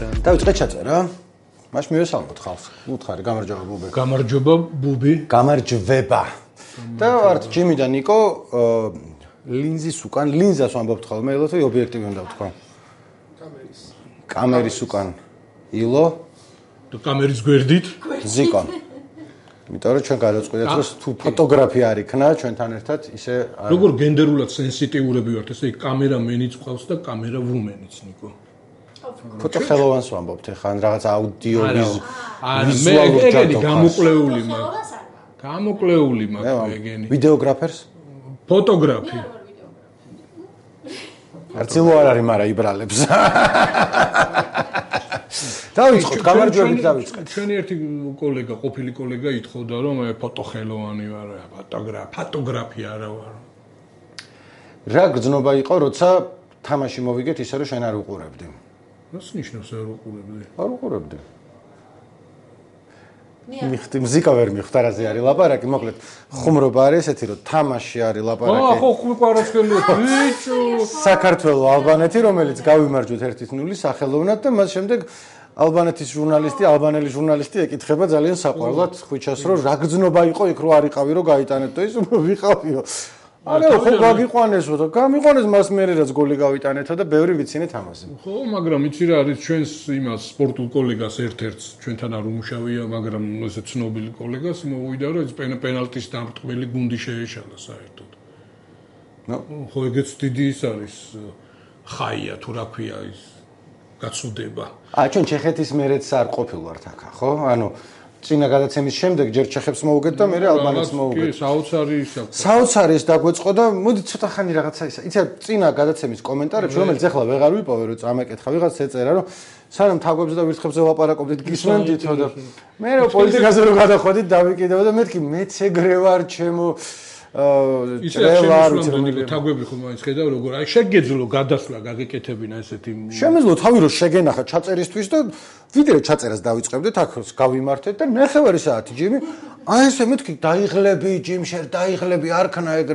დავიწყეთ ჩაწერა. მაშ მივესალმოთ ხალხს. უთხარი, გამარჯობა ბუბი. გამარჯობა ბუბი. გამარჯვება. და ვართ ჯიმი და ნიკო ლინზის უკან, ლინზას ვამბობთ ხოლმე, ილო თუ ობიექტივი უნდა ვთქვა? კამერის უკან. ილო და კამერის გვერდით ზიკო. იმიტომ რომ ჩვენ გადავწყვიტეთ რომ თუ ფოტოგრაფია არ იქნა ჩვენთან ერთად ისე როგორ გენდერულად სენსიტიურები ვართ, ესე კამერამენიც ყავს და კამერავუმენიც ნიკო. ფოტოხელოვანს ვამბობთ ეხლა ან რაღაც აუდიო ვიზუალური ეგენი გამოკლეული მაქვს. გამოკლეული მაქვს ეგენი. ვიდეოგრაფერს? ფოტოგრაფი. არცილო არ არის, მაგრამ იბრალებს. დავიწყოთ, გამარჯვებით დავიწყეთ. ჩვენი ერთი კოლეგა, ყოფილი კოლეგა ითხოვდა რომ მე ფოტოხელოვანი ვარ, ფოტოგრაფი არა ვარ. რა გრძნობა იყო, როცა თამაში მოვიგეთ ისე რომ შენ არ უყურებდი? რას ნიშნავს არ უყურებდი? არ უყურებდი. მიხდი მუსიკა ვერ მიხვდარაზე არის ლაპარაკი, მოკლედ ხუმრობა არის ესეთი რომ თამაში არის ლაპარაკი. ხო, ყვარაცხელია. ბიჭო, საქართველოს ალბანეთი, რომელიც გავიმარჯვეთ 1-0 სახელოვნად და მას შემდეგ ალბანეთის ჟურნალისტი, ალბანელი ჟურნალისტი ეკითხება ძალიან საყვარლად ხვიჩას რომ რა გრძნობა იყო იქ რო არიყავი რომ გაიტანეთ და ის ვიყავიო. არა, ხო გაგიყვანესო და გამიყვანეს მას მერე რაც გოლი გავიტანეთო და ბევრი ვიცინეთ ამაზე. ხო, მაგრამ იცი რა არის ჩვენს იმას სპორტულ კოლეგას ერთ-ერთს ჩვენთან არ უმუშავია, მაგრამ ესე ცნობილი კოლეგას მოვიდა რომ ის პენალტის დამრტყმელი გუნდი შეეშალა საერთოდ. ხო, ეგეც დიდი ის არის ხაია თუ რა ქვია ის გაცუდება. ჩვენ ჩეხეთის მერეც არ ყოფილვართ აქ, ხო? ანუ წინა გადაცემის შემდეგ ჯერ ჩეხებს მოვუგეთ და მერე ალბანეთს მოვუგეთ. კი, საოცარი ის აქვს. საოცარი ეს დაგვეწყო და მოდი ცოტა ხანი რაღაცა ისა. იცი წინა გადაცემის კომენტარებში, რომელიც ახლა ვეღარ ვიპოვე, რომ წამეკითხა ვიღაც ეწერა, რომ სანამ თაგვებზე და ვირთხებზე ვლაპარაკობდით, გისმენდითო და მე რო პოლიტიკაზე რო გადახვედით, დავიკიდებ და მეთქი მეც ეგრე ვარ, ჩემო ტრევარ თაგვები ხომ მაინც ხედავ როგორ აი შეგეძლო გადასვლა გაგეკეთებინა ესეთი შემეძლო თავი რომ შეგენახა ჩაწერისთვის და ვიდრე ჩაწერას დავიწყებდეთ აქ გავიმართეთ და ნახევარი საათი ჯიმი აი ესე მეთქი დაიღლები ჯიმ შენ დაიღლები არქნა ეგრე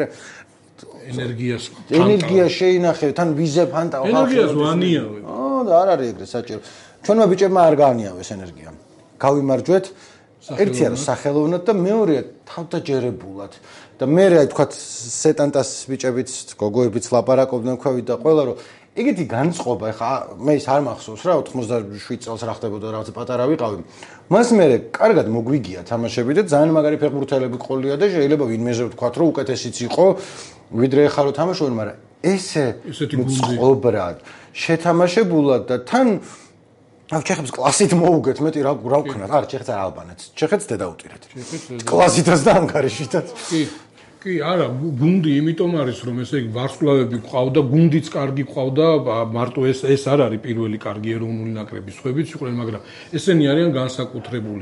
ენერგია შეინახე თან ვიზე ფანტა ენერგიას ვანიავებ და არ არის ეგრე საჭირო ჩვენმა ბიჭებმა არ გაანიავეს ენერგია გავიმარჯვეთ ერთი არის სახელოვნად და მეორეა თავდაჯერებულად და მე აი თქვა სეტანტას ბიჭებიც გოგოებიც ლაპარაკობდნენ ქვევით და ყველა რომ ეგეთი განწყობა ეხა მე ის არ მახსოვს რა 97 წელს რა ხდებოდა რაღაც პატარა ვიყავი მას მე კარგად მოგვიგია თამაშები და ძალიან მაგარი ფეხბურთელები ყოლია და შეიძლება ვინმეზე ვთქვა რომ უკეთესიც იყო ვიდრე ეხა რომ თამაშობენ მაგრამ ესეთი წყობრად შეთამაშებულად და თან აი ჩეხებს კლასით მოუგეთ მეტი რა ვქნათ არ ჩეხებს არ ალბანეთს ჩეხებს დედაუტირეთ კლასითაც და ანგარიშითაც კი არა გუნდი იმიტომ არის რომ ესე იგი ვარსკვლავები ყავდა გუნდიც კარგი ყავდა მარტო ეს არ არის პირველი კარგი ეროვნული ნაკრების ხვებიც იყვნენ მაგრამ ესენი არიან განსაკუთრებული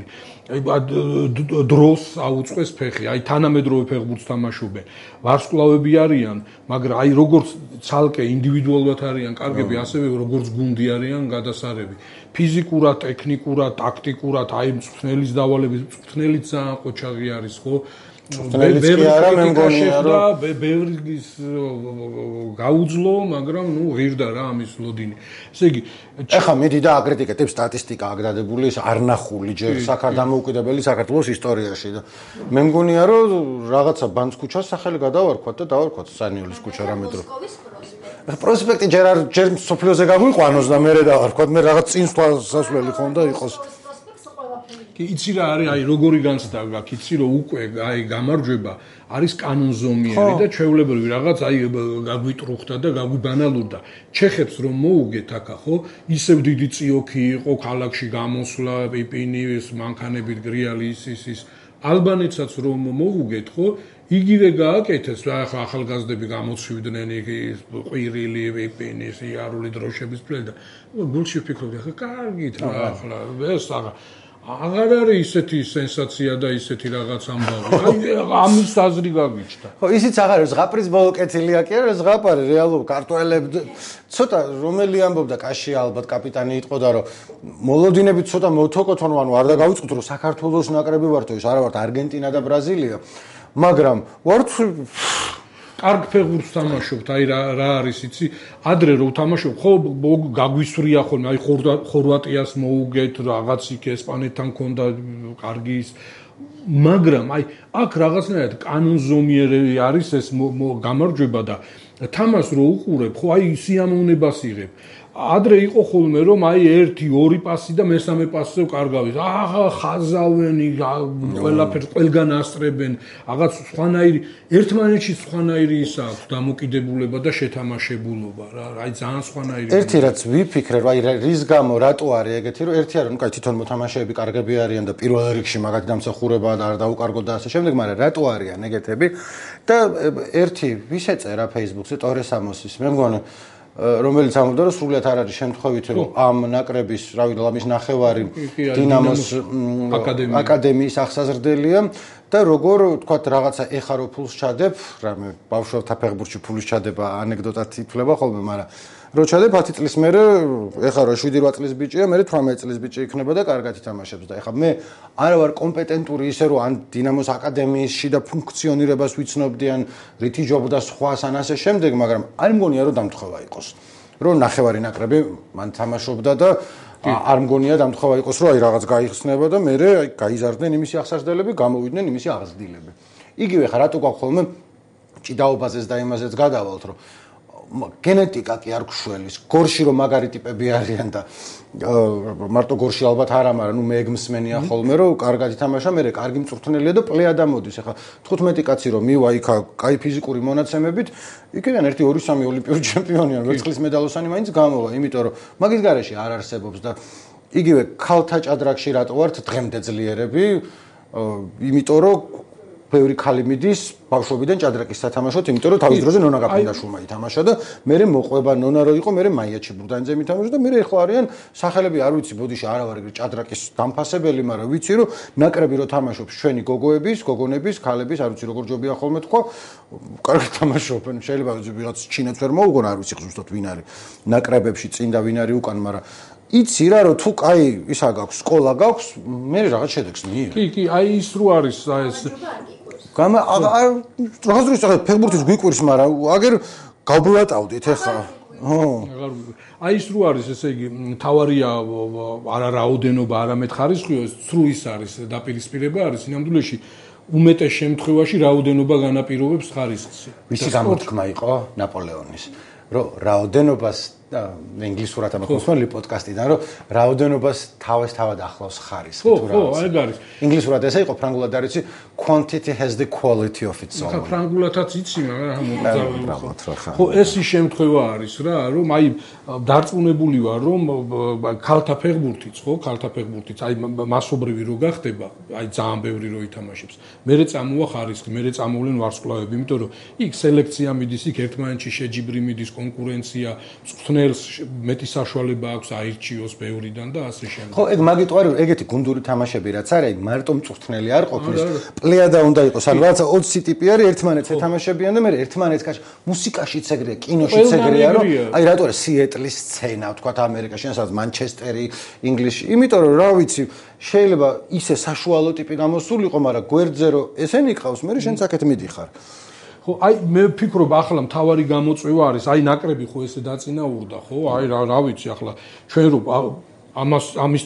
დროს აუწყვეს ფეხი აი თანამედროვე ფეხბურთს თამაშობენ ვარსკვლავები არიან მაგრამ აი როგორც ცალკე ინდივიდუალურად არიან კარგები ასევე როგორც გუნდი არიან გადასარევი ფიზიკურად ტექნიკურად ტაქტიკურად აი მწვრთნელის დავალების მწვრთნელი ძალიან ყოჩაღი არის ხო ბევრი არა მე მგონია რომ ბევრის გაუძლო, მაგრამ ნუ ღირდა რა ამის ლოდინი. ესე იგი, ეხა მიდი და აკრიტიკეთებ სტატისტიკა აგდადებული ის არნახული ჯერ საქართველოს საქართველოს ისტორიაში და მე მგონია რომ რაღაცა ბანც ქუჩას სახელი გადავარქვათ და დავარქვათ სანიოლის ქუჩა რამე დრო. პროსპექტი ჯერ სოფლიოზე გაგვიყვანოს და მე დავარქვათ მე რაღაც წინსვლელი ხონდა იყოს. კი იცი რა არის აი როგორი განცდა გაქვს იცი რომ უკვე აი გამარჯვება არის კანონზომიერი და ჩვეულებრივი რაღაც აი გაგვიტრუხდა და გაგვიბანალურდა ჩეხებს რომ მოუგეთ აქა ხო ისევ დიდი წიოქი იყო ქალაქში გამოსვლა პიპინი ეს მანქანებით გრიალი ის ალბანეთსაც რომ მოუგეთ ხო იგივე გააკეთეს რა ახლა ახალგაზრდები გამოცვიდნენ ყვირილი პიპინის იარული დროშების წელი და გულში ვფიქრობდი ახლა კარგით რა ახლა ეს აღარ არის ისეთი სენსაცია და ისეთი რაღაც ამბავი. აი ამის აზრი გაგიჩნდა. ხო, ისიც აღარ არის ზღაპრის ბოლო კეთილია კი არა, ზღაპარი რეალურ კარტოელებს ცოტა რომელი ამბობდა კაში ალბათ კაპიტანი იტყოდა რომ მოლოდინები ცოტა მოთოკოთონ ანუ არ დაგავიწყოთ რომ საქართველოს ნაკრები ვართო ის არა ვართ არგენტინა და ბრაზილია. მაგრამ ვართ კარგ ფეხბურთს თამაშობთ, აი რა არის იცი, ადრე რო თამაშობ, ხო გაგვისვრია ხოლმე, აი ხორვატიას მოუგეთ, რაღაც იქ ესპანეთთან ქონდა კარგი ის, მაგრამ აი აქ რაღაცნაირად კანონზომიერი არის ეს გამარჯვება და თამას რო უყურებ, ხო აი სიამოვნებას იღებ. ადრე იყო ხოლმე რომ აი 1-2 პასი და მესამე პასზე კარგავით. ხაზავენი, ყველაფერს ყველგან ასწრებენ, რაღაც სხვანაირი, ერთმანეთში სხვანაირი ის აქვს დამოკიდებულება და შეთამაშებულობა რა. აი ძალიან სხვანაირი. ერთი რაც ვიფიქრე, რომ აი რის გამო რატო არის ეგეთი, რომ ერთი არის, ну, კაი თვითონ მოთამაშეები კარგები არიან და პირველ რიგში მაგათი დამსახურება და არ დაუკარგოთ და ასე შემდეგ, მაგრამ რატო არიან ეგეთები? და ერთი ვის ეწერა Facebook-ზე ტორესამოსის, მე მგონი რომელიც ამბობდა რომ სრულიად არ არის შემთხვევით რომ ამ ნაკრების რავი ლამის ნახევარი დინამოს აკადემიის აღსაზრდელია და როგორ თქვა რაღაცა ეხა რო ფულს ჩადებ რამე ბავშვთა ფეხბურთში ფულის ჩადება ანეკდოტად ითვლება ხოლმე მაგრამ რო ჩადებ 10 წლის მერე ეხა რო 7-8 წლის ბიჭია მე 18 წლის ბიჭი იქნება და კარგად ითამაშებს და ეხა მე არ ვარ კომპეტენტური ისე რომ ან დინამოს აკადემიისში და ფუნქციონირებას ვიცნობდი ან რითი ჯობდა სხვას ან ასე შემდეგ მაგრამ არ მგონია რომ დამთხევა იყოს რომ ნახევარი ნაკრები მან თამაშობდა და არ მგონია დამთხევა იყოს რომ აი რაღაც გაიხსნება და მე აი გაიზარდნენ იმისი აღსარდელები გამოვიდნენ იმისი აღზრდილები იგივე ხა რატო გვაქვს ხოლმე ჭიდაობაზეს და იმაზეც გადავალთ რომ გენეტიკა კი არ გშველის გორში რომ მაგარი ტიპები არიან და მარტო გორში ალბათ არა მაგრამ ნუ მე ეგმსმენია ხოლმე რომ კარგად ითამაშა მე კარგი მწვრთნელია და პლეადა მოდის ახლა 15 კაცი რომ მივა იქა კაი ფიზიკური მონაცემებით იქიდან 1-2-3 ოლიმპიური ჩემპიონია ვერცხლის მედალოსანი მაინც გამოვა იმიტომ რომ მაგის გარეშე არ არსებობს და იგივე ქალთა ჭადრაკში რატო ვართ დღემდე ძლიერები იმიტომ რომ ბევრი ხალი მიდის ბავშვობიდან ჭადრაკის სათამაშოდ, იმიტომ რომ თავის დროზე ნონა გაფრინდაშვილმა ითამაშა და მე მოყვება ნონა რო იყო, მე მაიაჩი ბრუდანიძე მითამაშა და მე ეხლა არიან სახელები არ ვიცი, ბოდიში არა ვარ ჭადრაკის დამფასებელი, მაგრამ ვიცი რომ ნაკრები რო თამაშობს ჩვენი გოგოების, გოგონების, ქალების, არ ვიცი როგორ ჯობია ხოლმე თქვა, კარგი თამაშობენ, შეიძლება ვიღაც ჩინეთს ვერ მოუგონ, არ ვიცი ზუსტად ვინ არის ნაკრებებში წინ და ვინ არის უკან, მაგრამ იცი რა რომ თუ კაი ისა გაქვს, სკოლა გაქვს, მე რაღაც შედეგს მიიღე. კი, აი ის რო არის ეს გამა რაღაც დროს ფეხბურთის გვიკვირს, მაგრამ აგერ გავბლატავდით ახლა. აი ის რო არის, ესე იგი, თავარია არა რაოდენობა, არამედ ხარისხიო, სრულ ის არის დაპირისპირება არის სინამდვილეში უმეტეს შემთხვევაში რაოდენობა განაპირობებს ხარისხს. ვიცი გამოთქმა იყო ნაპოლეონის, რომ რაოდენობას ინგლისურად ამოხსნელი პოდკასტიდან რომ რაოდენობას თავად ახლავს ხარისხი თუ რა. ხო, ეგ არის. ინგლისურად ესე იყო, ფრანგულად არ იცი, quantity has the quality of its own. ხა ფრანგულადაც იცი, მაგრამ ხო, ეს ის შემთხვევა არის რა, რომ აი დარწმუნებული ვარ, რომ ქალთა ფეხბურთიც, ხო, ქალთა ფეხბურთიც, აი მასობრივი რო გახდება, აი ძალიან ბევრი რო ითამაშებს. მერე წამოვა ხარისხი, მერე წამოვლენ ვარსკვლავები, იმიტომ რომ იქ სელექცია მიდის, იქ ერთმანეთში შეჯიბრი მიდის, კონკურენცია, მეტი საშუალება აქვს აირჩიოს ბევრიდან და ასე შემდეგ. ხო, ეგ მაგიტყვარ რომ ეგეთი გუნდური თამაშები რაც არის, მარტო მწვრთნელი არ ყოფნის. პლეადა უნდა იყოს, ან რაღაცა 20 ტიპი არის, ერთმანეთს ეთამაშებიან და მე ერთმანეთს კაში მუსიკაშიც ეგრეა, კინოშიც ეგრეა, რომ აი რატო არის სიეტლის სცენა, ვთქვათ ამერიკაში, ან სადაც მანჩესტერი, ინგლისში. იმიტომ რომ რა ვიცი, შეიძლება ისე საშუალო ტიპი გამოსულიყო, მაგრამ გვერდზე რომ ესენი ყავს, მე შენც აქეთ მიდიხარ. ხო, აი მე ვფიქრობ ახლა მთავარი გამოწვევა არის, აი ნაკრები ხო ესე დაწინაურდა, ხო? აი რა ვიცი ახლა ჩვენ რო ამის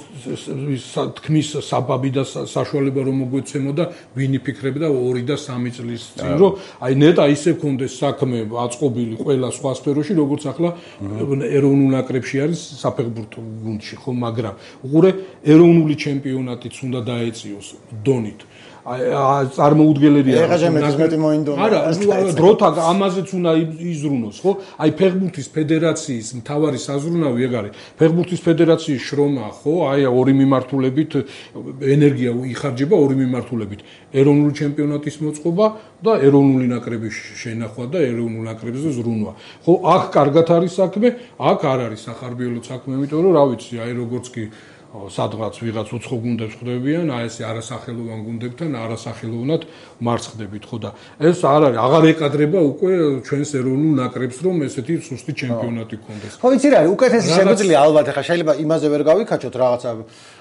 თქმის საბაბი და საშუალება რომ მოგვეცემოდა, ვინ იფიქრებდა 2 და 3 წლის წინ, რომ აი ნეტა ისე კონდეს საქმე აწყობილი ყველა სხვა სფეროში, როგორც ახლა ეროვნულ ნაკრებში არის საფეხბურთო გუნდში, ხო, მაგრამ უყურე ეროვნული ჩემპიონატიც უნდა დაეწიოს დონით. წარმოუდგენელია. ეხლა შემეძს მეტი მოინდომა. არა, დროთა ამაზეც უნდა იზრუნოს, ხო? აი ფეხბურთის ფედერაციის მთავარი საზრუნავი ეგ არის. ფეხბურთის ფედერაციის შრომა, ხო? აი ორი მიმართულებით ენერგია იხარჯება ორი მიმართულებით. ეროვნული ჩემპიონატის მოწყობა და ეროვნული ნაკრების შენახვა და ეროვნულ ნაკრებზე ზრუნვა. ხო, აქ კარგად არის საქმე, აქ არ არის სახარბიელო საქმე, იმიტომ რომ რა ვიცი, აი როგორც კი სადღაც ვიღაც უცხო გუნდებს ხდებიან, აი ესე არასახელოვან გუნდებთან არასახელოვნად მარცხდებით, ხო და ეს არ არის, აღარ ეკადრება უკვე ჩვენს ეროვნულ ნაკრებს, რომ ესეთი სუსტი ჩემპიონატი გქონდეს. ხო, იცი რა არის, უკეთესი შეგვიძლია ალბათ, ახლა შეიძლება იმაზე ვერ გავიქაჩოთ რაღაცა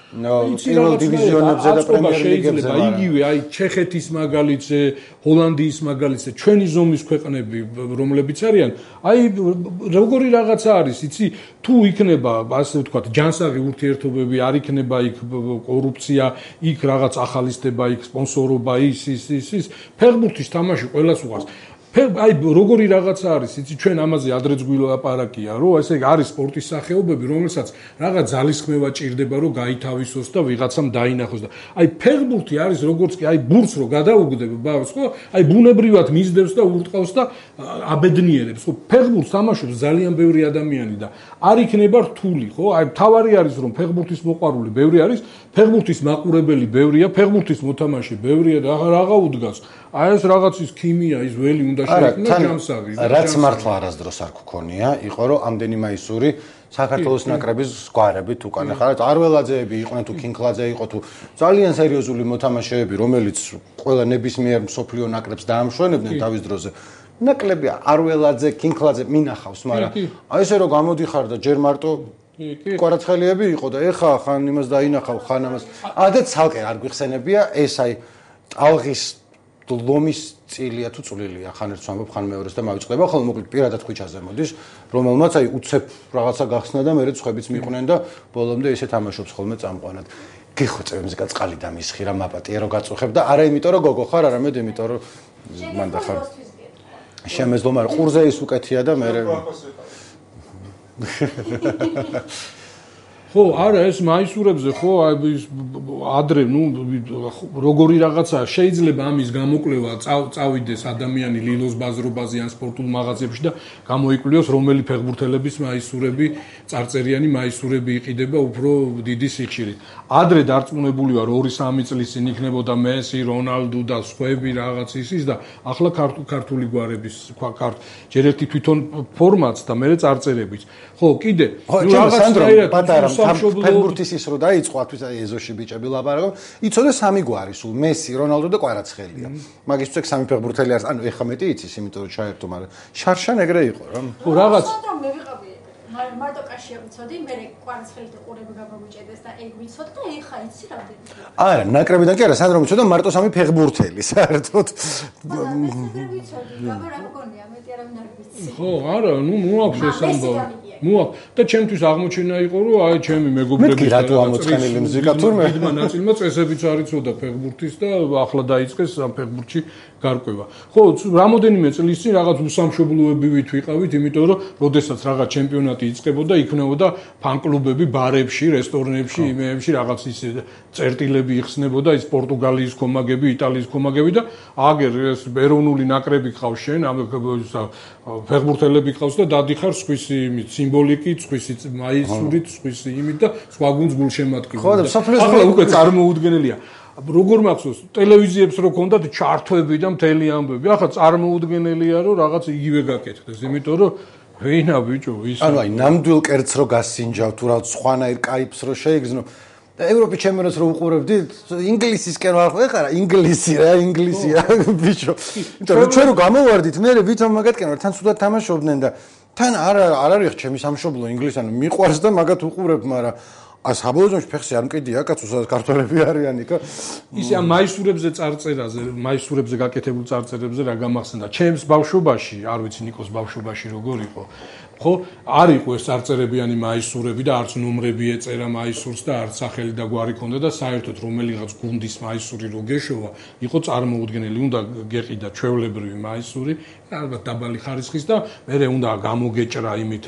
პირველ დივიზიონებზე და პრემიერ ლიგებზე იგივე აი ჩეხეთის მაგალითზე, ჰოლანდიის მაგალითზე, ჩვენი ზომის ქვეყნები რომლებიც არიან, აი როგორი რაღაცა არის, იცი, თუ იქნება ასე ვთქვათ, ჯანსაღი ურთიერთობები, არ იქნება იქ კორუფცია, იქ რაღაც ახალისდება, იქ სპონსორობა, ის ფეხბურთის თამაში ყველას უყავს. აი როგორი რაღაცა არის, იცი, ჩვენ ამაზე ადრეც გვილაპარაკია, რომ ესე არის სპორტის სახეობები, რომელსაც რაღაც ძალისხმევა ჭირდება, რომ გაითავისოს და ვიღაცამ დაინახოს და აი ფეხბურთი არის როგორც კი აი ბურთს რო გადაუგდება ბავშვს, ხო? აი ბუნებრივად მისდევს და ურტყავს და აბედნიერებს, ხო? ფეხბურთს თამაშობს ძალიან ბევრი ადამიანი და არ იქნება რთული, ხო? აი თავარი არის რომ ფეხბურთის მოყვარული ბევრი არის, ფეხბურთის მაყურებელი ბევრია, ფეხბურთის მოთამაშე ბევრია და რაღა უდგას. აი ეს რაღაცის ქიმია, ის ველი უნდა შეექმნა ჯამსაღი. რაც მართლა არასდროს არ გქონია, იყო რომ ამდენი მაისური საქართველოს ნაკრების გვარებით უკან ხარ. არველაძეები იყვნენ თუ კინკლაძე იყო თუ ძალიან სერიოზული მოთამაშეები, რომელიც ყველა ნებისმიერ მსოფლიო ნაკრებს დაამშვენებდნენ თავის დროზე. ნაკლები არველაძე, კინკლაძე მინახავს, მაგრამ აი ესე რომ გამოდიხარ და ჯერ მარტო კვარაცხელიები იყო და ეხა ხან იმას დაინახავ, ხან ამას. ადე ცალკე არ გვიხსენებია ეს აი ტალღის ლომის წილია თუ წვლილია, ხან ერთს ვამბობ, ხან მეორეს და მავიწყდება, ხოლმე მოკლედ პირადად ხვიჩაზე მოდის, რომელმაც აი უცებ რაღაცა გახსნა და მერე ხვებიც მიყვნენ და ბოლომდე ისე თამაშობს ხოლმე წამყვანად. გიხოცებ მზიკა წყალი დამისხი რა მაპატია რომ გაწუხებ და არა იმიტომ რომ გოგო ხარ, არამედ იმიტომ რომ მანდა ხარ. შემეძლო, მაგრამ ყურზე ის უკეთია და მერე ხო, არა ეს მაისურებზე ხო, ადრე, როგორი რაღაცაა, შეიძლება ამის გამოკვლევა წავიდეს ადამიანი ლილოს ბაზრობაზე ან სპორტულ მაღაზიებში და გამოიკვლიოს რომელი ფეხბურთელების მაისურები, წარწერიანი მაისურები იყიდება უფრო დიდი სიხშირით. ადრე დარწმუნებული ვარ 2-3 წლის წინ იქნებოდა მესი, რონალდუ და სხვაები რაღაც ის და ახლა ქართული გვარების ჯერ ერთი თვითონ ფორმატს და მერე წარწერებიც. ხო, კიდე რაღაცა ფეხბურთის ის რო დაიწყო ათვის ეზოში ბიჭები ლაპარაკობ, იცოდე სამი გვარი სულ, მესი, რონალდუ და კვარაცხელია. მაგის წեք სამი ფეხბურთელი არის, ანუ ეხა მეტი იცის, იმიტომ რომ ჩაერთო, მაგრამ შარშან ეგრე იყო რა. ხო, რაღაც მე ვიყავი მარტო კაშია ვიცოდი, მე კვარაცხელი და ყურები გამომიჭედეს და ეგ ვიცოდი და ეხა იცი რამდენი. არა, ნაკრებიდან კი არა, სანდრო ვიცოდა მარტო სამი ფეხბურთელი, საერთოდ. მე ვიცოდი, მაგრამ რა მგონია, მეტი არავინ არ ვიცი. ხო, არა, მოაქვს ეს ამბავი. მოაქვს და ჩემთვის აღმოჩენა იყო რომ აი ჩემი მეგობრები რატო ამოწყენილი მუსიკა თურმე დიდმა ნაწილმა წესებიც არ იცოდა ფეხბურთის და ახლა დაიწყეს ამ ფეხბურთში გარკვევა. ხო, რამოდენიმე წლის წინ რაღაც უსამშობლოებივით ვიყავით, იმიტომ რომ როდესაც რაღაც ჩემპიონატი იწყებოდა, იქნებოდა ფან-კლუბები ბარებში, რესტორნებში, იმეებში რაღაც ის წერტილები იხსნებოდა, ის პორტუგალიის კომაგები, იტალიის კომაგები და აგერ ეს ეროვნული ნაკრები ყავს შენ, ამ ფეხბურთელები ყავს და დადიხარ სხვისი იმით, სიმბოლიკით, სხვისი მაისურით, სხვისი იმით და სხვა გუნდს გულშემატკივრად. ხო, და სოფლიოს ახლა უკვე წარმოუდგენელია. როგორ მახსოვს, ტელევიზიებს რო ქონდათ ჩართვები და მთელი ამბები. ახლა წარმოუდგენელია, რომ რაღაც იგივე გაკეთდეს, იმიტომ რომ ვინა ბიჭო, ის ანუ აი ნამდვილ კერცს რო გასინჯავ, თუ რაღაც სხვანაირ კაიფს რო შეიგზნო. და ევროპის ჩემპიონატს რო უყურებდი, ინგლისისკენ ვარ ხო, ეხლა ინგლისია, ბიჭო. იმიტომ რომ ჩვენ რო გამოვარდით, მე ვითომ მაგათკენ ვარ, თან სულად თამაშობდნენ და თან არ არის ჩემი სამშობლო ინგლისანი, მიყვარს და მაგათ უყურებ, მაგრამ საბოლოოში ფეხში არ მკიდია, კაცო, სადაც ქართველები არიან იქ. ისე ამ მაისურებზე წარწერაზე, მაისურებზე გაკეთებულ წარწერებზე რა გამახსენდა? ჩემს ბავშვობაში, არ ვიცი ნიკოს ბავშვობაში როგორ იყო. ხო, არ იყო ეს წარწერებიანი მაისურები და არც ნომრები ეწერა მაისურს და არც სახელი და გვარი ქონდა და საერთოდ რომელიღაც გუნდის მაისური რო გეშოვა, იყო წარმოუდგენელი, უნდა გეყიდა ჩვეულებრივი მაისური, ალბათ დაბალი ხარისხის და მერე უნდა გამოგეჭრა იმით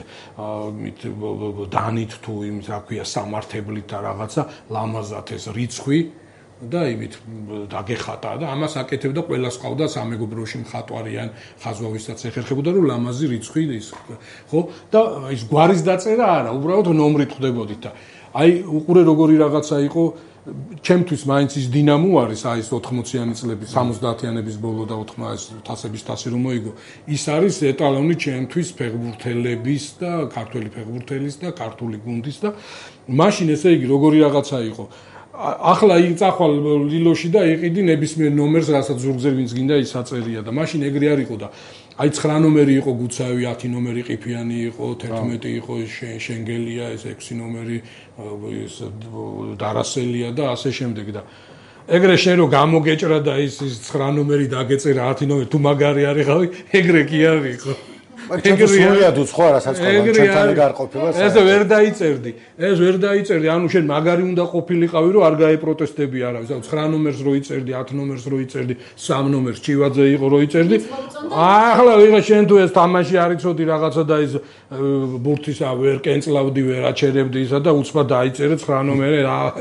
დანით თუ იმით, რა ქვია, სამართებლით და რაღაცა ლამაზად ეს რიცხვი და იმით დაგეხატა და ამას აკეთებდა ყველას ყავდა სამეგობროში მხატვარი ან ხაზვავისაც ეხერხებოდა რომ ლამაზი რიცხვი ის ხო და ის გვარის დაწერა არა უბრალოდ ნომრით ხვდებოდით და აი უყურე როგორი რაღაცა იყო ჩემთვის მაინც ის დინამო არის აი ეს 80-იანი წლების 70-იანების ბოლო და 80 თასების თასი რომ მოიგო ის არის ეტალონი ჩემთვის ფეხბურთელების და ქართველი ფეხბურთელის და ქართული გუნდის და მაშინ ესე იგი როგორი რაღაცა იყო ახლა წახვალ ლილოში და იყიდი ნებისმიერ ნომერს რასაც ზურგზე ვინც გინდა ის აწერია და მაშინ ეგრე არ იყო და აი 9 ნომერი იყო გუცაევი, 10 ნომერი ყიფიანი იყო, 11 იყო შენგელია, ეს 6 ნომერი ეს დარასელია და ასე შემდეგ და ეგრე შენ რო გამოგეჭრა და ის 9 ნომერი დაგეწერა 10 ნომერი თუ მაგარი არიყავი, ეგრე კი არისო. ეგრე სულიად უცხო არასაწყობად ჩემთან ეგ არ ყოფილა. ეს ვერ დაიწერდი. ეს ვერ დაიწერდი. ანუ შენ მაგარი უნდა ყოფილიყავი რომ არ გაეპროტესტები არავის. 9 ნომერს რო იწერდი, 10 ნომერს რო იწერდი, 3 ნომერს ჩივაძე იყო რო იწერდი. ახლა ვიღა შენ თუ ეს თამაში არ იცოდი რაღაცა და ის ბურთისა ვერ კენწლავდი, ვერ აჩერებდი ისა და უცბად დაიწერე 9 ნომერი.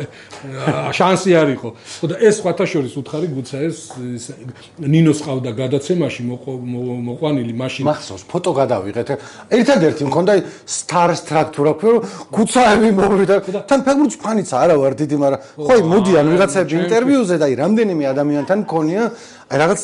შანსი არ იყო. ხო და ეს სხვათა შორის უთხარი გუცაეს ნინოს ყავდა გადაცემაში მოყვანილი მაშინ. მახსოვს ფოტო გადავიღეთ. ერთადერთი მქონდა star structure, რომ გუცაევი მოვიდა. თან ფეგურც ფანიც არა ვარ დიდი, მაგრამ ხო მოდიან ვიღაცები ინტერვიუზე და აი რამდენიმე ადამიანთან მქონია აი რაღაც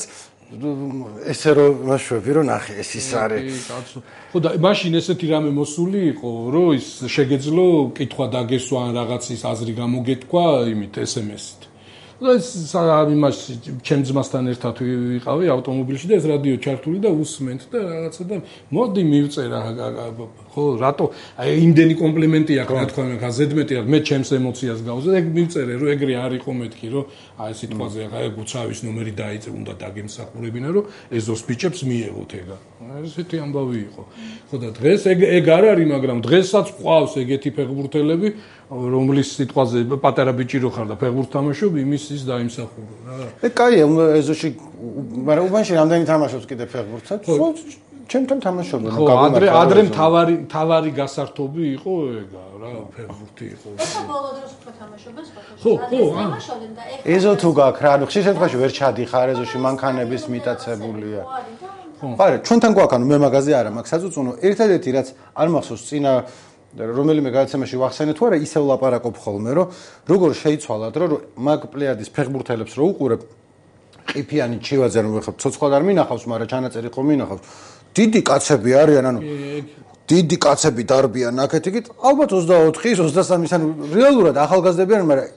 ესე რომ მაშვები რომ ნახე ეს ის არის. ხო და მაშინ ესეთი რამე მოსული იყო, რომ ის შეგეძლო კითხვა დაგესვა ან რაღაცის აზრი გამოგეთქვა იმით SMS-ით. ეს იმას ჩემ ძმასთან ერთად ვიყავი ავტომობილში და ეს რადიო ჩართული და უსმენთ და რაღაცა და მოდი მივწერა ხო რატო აი იმდენი კომპლიმენტი აქვს რა თქმა უნდა ზედმეტი რა მე ჩემს ემოციას გავზე ეგ მივწერე რომ ეგრე არ იყო მეთქი რომ აი სიტყვაზე აი გუცავის ნომერი დაიწე უნდა დაგემსახურებინა რომ ეზოს ბიჭებს მიეღოთ ეგა ესეთი ამბავი იყო ხო და დღეს ეგ არ არის მაგრამ დღესაც ყავს ეგეთი ფეხბურთელები რომლის სიტყვაზე პატარა ბიჭი რო ხარ და ფეხბურთს თამაშობ იმის ის დაიმსახურო რა ეგ კაია ეზოში მაგრამ უბანში რამდენი თამაშობს კიდე ფეხბურთსაც ჩემთან თამაშობენ ხო ადრე მთავარი გასართობი იყო ეგა რა ფეხბურთი იყო ბოლო დროს უფრო თამაშობენ ხო თამაშობენ და ეხლა ეზო თუ გაქვს რა ხშირ შემთხვევაში ვერ ჩადიხარ ეზოში მანქანების მიტაცებულია ხარ ჩვენთან გვაქვს ანუ მე მაგაზე არა მაქვს საწუწუნო ერთადერთი რაც არ მახსოვს წინა რომელიმე გადაცემაში ვახსენე თუ არა ისევ ლაპარაკობ ხოლმე რომ როგორ შეიცვალათ რომ მაგ პლეადის ფეხბურთელებს რო უყურებ ყიფიანი ჩივაძე რომ ვეხებ ცოცხლად არ მინახავს მაგრამ ჩანაწერი ხო მინახავს დიდი კაცები არიან ანუ დიდი კაცები დარბიან ნაკეთიკით ალბათ 24-ის 23-ის ანუ რეალურად ახალგაზრდები არიან მაგრამ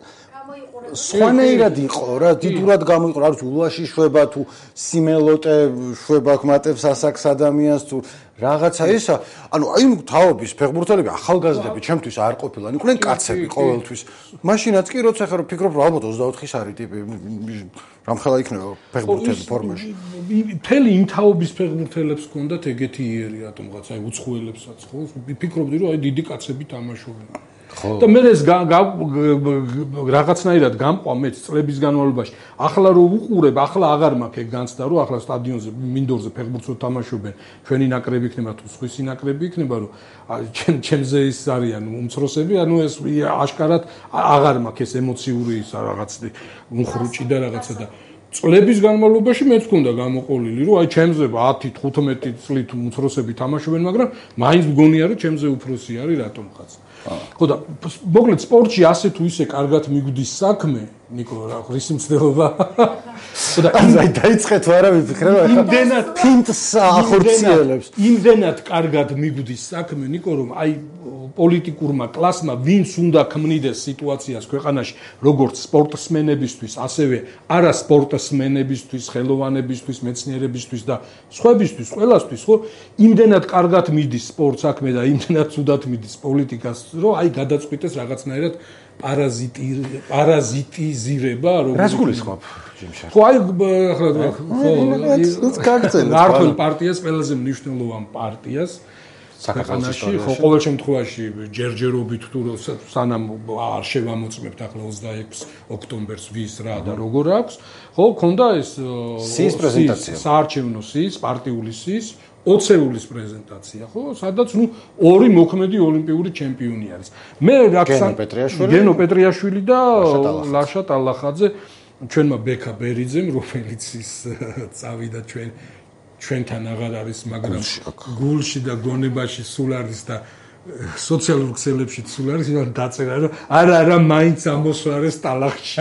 სხვანაირად იყო რა დიდურად გამოიყო რა ვიცი ულაში შვება თუ სიმელოტე შვება ხმატებს ასაკს ადამიანს თუ რაღაცა ისა ანუ აი თაობის ფეხბურთელები ახალგაზრდები ჩემთვის არ ყოფილან იყვნენ კაცები ყოველთვის მაშინაც კი როცა ხარ ფიქრობ რა ალბათ 24-ის არის ტიპი რამხელა იქნება ფეხბურთელი ფორმაში მთელი იმ თაობის ფეხბურთელებს ჰქონდათ ეგეთი იერი რატომღაც აი უცხოელებსაც ხო ფიქრობდი რომ აი დიდი კაცები თამაშობენ და მე ეს რაღაცნაირად გამყვა მეც წლების განმავლობაში. ახლა რო უყურებ, ახლა აღარ მაქვს ეგ განცდა, რომ ახლა სტადიონზე, მინდორზე ფეხბურთს თამაშობენ. ჩვენი ნაკრები იქნება თუ სხვისი ნაკრები იქნება, რომ ჩემზე ის არიან უმცროსები, ანუ ეს აშკარად აღარ მაქვს ეს ემოციური ის რაღაც მუხრუჭი და რაღაცა და წლების განმავლობაში მეც მქონდა გამოყოლილი, რომ აი ჩემზე 10-15 წლით უმცროსები თამაშობენ, მაგრამ მაინც მგონია, რომ ჩემზე უფროსი არის რატომღაც. ხო და მოკლედ სპორტში ასე თუ ისე კარგად მიგვდის საქმე ნიკო რა ისი მცდელობა ხო და დაიწყეთ თუ არა ვიფიქრე რომ იმდენად ფინტს ახორციელებს იმდენად კარგად მიგვდის საქმე ნიკო რომ აი პოლიტიკურმა კლასმა ვინც უნდა ქმნიდეს სიტუაციას ქვეყანაში როგორც სპორტსმენებისთვის ასევე არა სპორტსმენებისთვის ხელოვანებისთვის მეცნიერებისთვის და სხვებისთვის ყველასთვის ხო იმდენად კარგად მიდის სპორტ საქმე და იმდენად ცუდად მიდის პოლიტიკას რომ აი გადაწყვიტეს რაღაცნაირად პარაზიტიზირება რას გულისხმობ ჯიმშა ხო აი ახლა ხო მართლ პარტიას ყველაზე მნიშვნელოვან პარტიას საქართველოში ხო ყოველ შემთხვევაში ჯერჯერობით თუ სანამ არ შევამოწმებთ ახლა 26 ოქტომბერს ვის რა და როგორ აქვს ხო ქონდა ეს სის პრეზენტაცია საარჩევნო სის პარტიული სის ოცეულის პრეზენტაცია ხო სადაც ნუ ორი მოქმედი ოლიმპიური ჩემპიონი არის მე გენო პეტრიაშვილი და ლაშა ტალახაძე ჩვენმა ბექა ბერიძემ რომელიც ის წავიდა ჩვენთან აღარ არის მაგრამ გულში და გონებაში სულ არის და სოციალურ ქსელებში სულ არის იმან დაწერა რომ არა მაინც ამოსვარეს ტალახში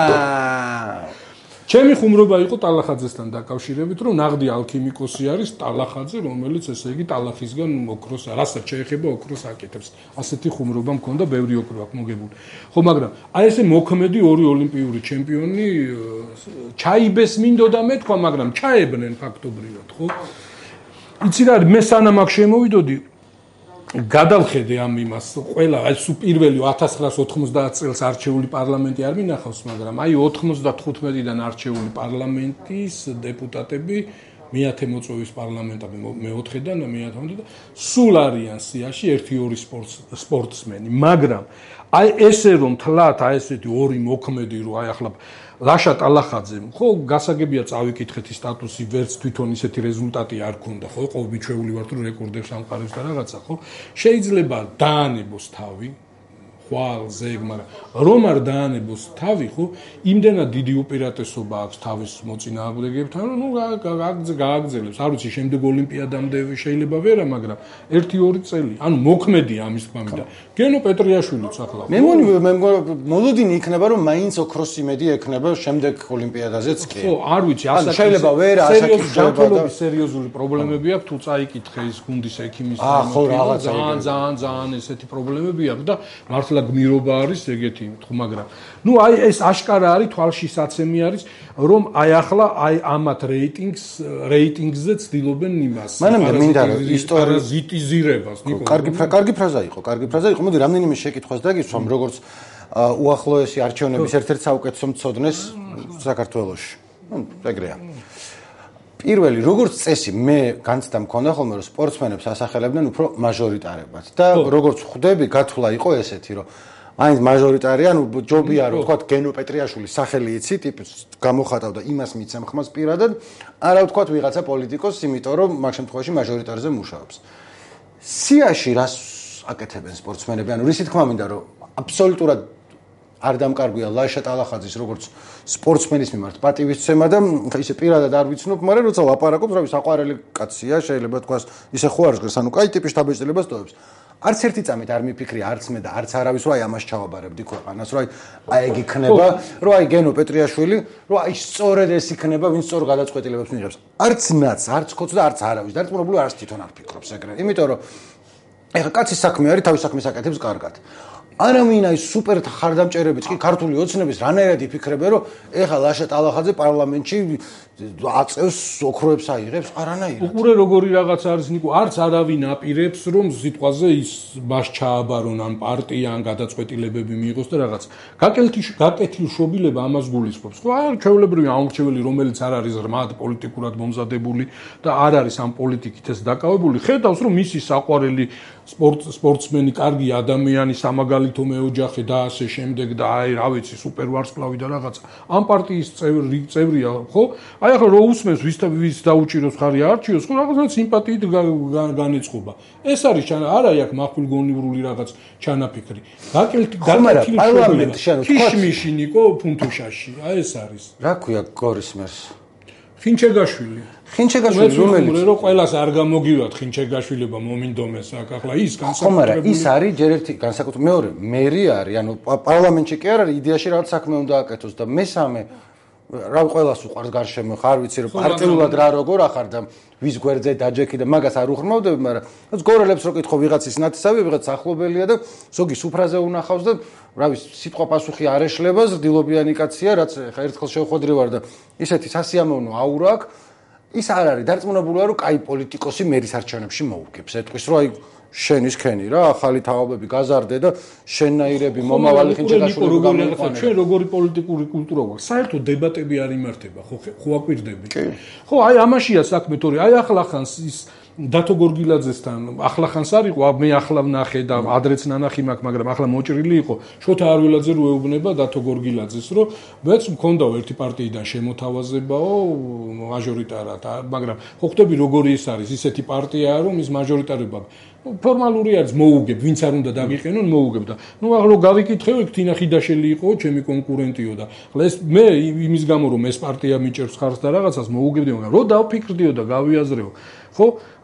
ჩემი ხუმრობა იყო ტალახაძესთან დაკავშირებით რომ ნაღდი ალქიმიკოსი არის ტალახაძე რომელიც ესე იგი ტალახისგან ოქროს რასაც შეეხება ოქროს აკეთებს ასეთი ხუმრობა მქონდა ბევრი ოქრო აქვს მოგებული ხო მაგრამ აი ესე მოქმედი ორი ოლიმპიური ჩემპიონი ჩაიბეს მინდოდა მეთქვა მაგრამ ჩაებნენ ფაქტობრივად ხო იცი რა მე სანამ აქ შემოვიდოდი გადავხედე ამ იმას ყველა აი პირველი 1990 წელს არჩეული პარლამენტი არ მინახავს მაგრამ აი 95-დან არჩეული პარლამენტის დეპუტატები მეათე მოწვევის პარლამენტი მე-4-დან მე-10-დან და სულ არიან სიაში 1-2 სპორტსმენი მაგრამ აი ესე რომ თლათ აი ესეთი ორი მოქმედი რო აი ახლა ლაშა ტალახაძემ ხო გასაგებია წავიკითხეთ ის სტატუსი ვერც თვითონ ისეთი რეზულტატი არ ქონდა ხო ყოველდღიური ვარ თუ რეკორდებს ამყარებს და რაღაცა ხო შეიძლება დაანებოს თავი ხვალზე მაგრამ რომ არ დაანებოს თავი ხო იმდენად დიდი უპირატესობა აქვს თავის მოწინააღმდეგეებთან რომ ნუ გააგრძელებს არ ვიცი შემდეგ ოლიმპიადამდე შეიძლება ვერა მაგრამ 1-2 წელი ანუ მოქმედია ამის თქმა მინდა გენო პეტრიაშვილიც ახლა მე მოლოდინი იქნება რომ მაინც ოქროს იმედი ექნება შემდეგ ოლიმპიადაზეც კი ხო არ ვიცი ასაკი შეიძლება ვერა ასაკი ჯანმრთელობის სერიოზული პრობლემები აქვს თუ წაიკითხე ის გუნდის ექიმის ძალიან ესეთი პრობლემები აქვს და მართლა გმირობა არის ეგეთი ხო მაგრამ ნუ აი ეს აშკარა არის თვალშისაცემი არის რომ აი ახლა აი ამათ რეიტინგზე ცდილობენ იმას მანამდე მინდა რომ პარაზიტიზირებას ნიკო კარგი ფრაზა იყო მოდი რამდენიმე შეკითხვას დაგისვამ როგორც უახლოესი არჩევნების ერთ-ერთ საუკეთესო მცოდნეს საქართველოში ნუ ეგრეა პირველი როგორც წესი მე განცდა მქონდა ხოლმე რომ სპორტსმენებს ასახელებდნენ უფრო მაჟორიტარებად და როგორც ხვდები გათვლა იყო ესეთი რომ მაინც მაჟორიტარი ანუ ჯობია რომ თქვა გენო პეტრიაშვილის სახელი იცი ტიპს გამოხატავდა იმას მიცემ ხმას პირადად არა ვთქვა ვიღაცა პოლიტიკოსს იმიტომ რომ მაგ შემთხვევაში მაჟორიტარზე მუშაობს სიაში რას აკეთებენ სპორტსმენები ანუ რისი თქმა მინდა რომ აბსოლუტურად არ დამკარგვია ლაშა ტალახაძის როგორც სპორტსმენის მიმართ პატივისცემა და ისე პირადად არ ვიცნობ, მაგრამ როცა ლაპარაკობ, რავი, საყვარელი კაცია, შეიძლება თქვას, ისე ხო არის, ანუ კაი ტიპის დაბეჭდილებას ტოვებს. არც ერთი წამით არ მიფიქრი, არც მე და არც არავის, რომ აი ამას ჩავაბარებდი ქვეყანას, რომ აი ეგ იქნება, რომ აი გენო პეტრიაშვილი, რომ აი სწორედ ეს იქნება, ვინც სწორ გადაწყვეტილებებს მიიღებს. არც ნაც, არც ხოც და არც არავის, დარწმუნებული არც თვითონ არ ფიქრობს ეგრე. იმიტომ რომ ეხა კაცის საქმე არის, თავის საქმეს აკეთებს კარგად. არამინ აი სუპერ ხარდამჭერებიც კი ქართული ოცნების რანაირად იფიქრებენ რომ ეხა ლაშა ტალახაძე პარლამენტში აწევს ოქროებს აიღებს არანაირად უყურე როგორი რაღაც არის ნიკო არც არავინ აპირებს რომ სიტყვაზე ის მას ჩააბარონ ან პარტია ან გადაწყვეტილებები მიიღოს და რაღაც გაკეთილშობილება ამას გულისხმობს ხო არ ჩვეულებრივი აუმრჩეველი რომელიც არ არის ღრმად პოლიტიკურად მომზადებული და არ არის ამ პოლიტიკით ეს დაკავებული ხედავს რომ მისი საყვარელი სპორტსმენი კარგი ადამიანი სამაგალითო მეოჯახე და ასე შემდეგ და აი რა ვიცი სუპერ ვარსკვლავი და რაღაცა ამ პარტიის წევრია ხო აი ახლა რო უსმენს ვის დაუჭიროს ხარი არჩიოს ხო რაღაცა სიმპათიით განეწყობა ეს არის არა აქ მახვილგონივრული რაღაც ჩანაფიქრი გაკეთილი პარლამენტში ანუ ქიშმიში ნიკო ფუნთუშაში აი ეს არის რა ქვია გორის მერს ხინჩეგაშვილი რომელიც რომ ყველას არ გამოგივათ ხინჩეგაშვილება მომინდომეს აქ ახლა ის განსაკუთრებული ის არის ჯერ ერთი განსაკუთრებული მეორე მერი არის ანუ პარლამენტში კი არ არის იდეაში რაღაც საქმე უნდა აკეთოს და მესამე რა ყველას უყარს გარშემო ხარ ვიცი რომ პარტიულად რა როგორ ახარ და ვის გვერდზე დაჯექი და მაგას არ უხრმავდები მაგრამ გორელებს რო კითხო ვიღაცის ნათესავი ვიღაც ახლობელია და ზოგი სუფრაზე უნახავს და რა ვიცი სიტყვა პასუხი არ ეშლება ზრდილობიანი კაცია რაც ხა ერთხელ შევხვედრი ვარ და ისეთი სასიამოვნო აურა აქვს ის არ არის დარწმუნებულია რომ კაი პოლიტიკოსი მერის არჩევნებში მოუგებს ეტყვის რომ აი შენის ქენი რა ახალი თაობები გაზარდე და შენნაირები მომავალი ხინჩეგაშვილი გამოიყვანე ჩვენ როგორი პოლიტიკური კულტურა გვაქვს საერთოდ დებატები არ იმართება ხო აკვირდები ხო აი ამაშია საქმე თორე აი ახლახანს ის დათო გორგილაძესთან ახლახანს არ იყო მე ახლა ვნახე და ადრეც ნანახი მაქვს მაგრამ ახლა მოჭრილი იყო შოთა არველაძე რო ეუბნება დათო გორგილაძეს რომ მეც მქონდაო ერთი პარტიიდან შემოთავაზებაო მაჟორიტარად მაგრამ ხო ხვდები როგორი ეს არის ისეთი პარტიაა რომ ის მაჟორიტარობა ფორმალური არის მოუგებ ვინც არ უნდა დაგიყენონ მოუგებ და ნუ ახლა გავიკითხე იქ თინა ხიდაშელი იყო ჩემი კონკურენტიო და ახლა ეს მე იმის გამო რომ ეს პარტია მიჭერს ხარს და რაღაცას მოუგებდი მაგრამ რო დავფიქრდიო და გავიაზრეო ხო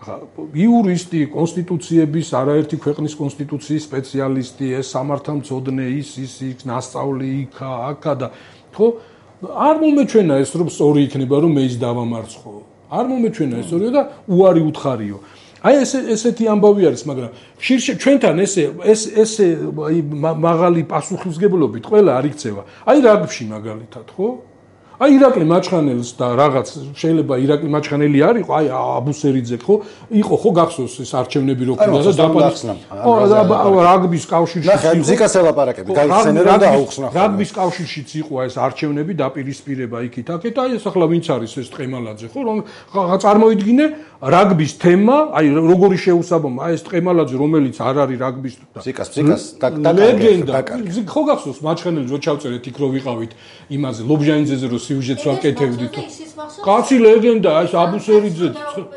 იურისტი კონსტიტუციების არაერთი ქვეყნის კონსტიტუციის სპეციალისტი ეს სამართალმცოდნე ის ნასწავლი იქა აქა და ხო არ მომეჩვენა ეს რომ სწორი იქნება რომ მე ის დავამარცხო არ მომეჩვენა ეს სწორიო და უარი უთხარიო აი ესეთი ამბავი არის მაგრამ ჩვენთან ესე მაღალი პასუხისმგებლობით ყველა არ იქცევა აი რაგბში მაგალითად ხო აი ირაკლი მაჩხანელს და რაღაც შეიძლება ირაკლი მაჩხანელი არ იყო, აი აბუსერიძე ხო, იყო ხო გახსოვს ეს არჩევნები რო ქონდა და დაპატიმრდა. რაგბის კავშირშიც იყო. ნახე, ზიკას ელაპარაკები, გაიხსენება და აუხსნა. რაგბის კავშირშიც იყო ეს არჩევნები დაპირისპირება იქით აქეთ, აი ეს ახლა ვინც არის ეს ტყემალაძე ხო, რომ წარმოიდგინე რაგბის თემა, აი როგორი შეუსაბამა, აი ეს ტყემალაძე რომელიც არ არის რაგბის ზიკას ლეგენდა. ხო გახსოვს მაჩხანელი რო ჩავწერეთ იქ რო ვიყავით იმაზე ლობჟანიძეზე რო სიუჟეტს ვაკეთებდით. კაცი ლეგენდა, ეს აბუსერიძე.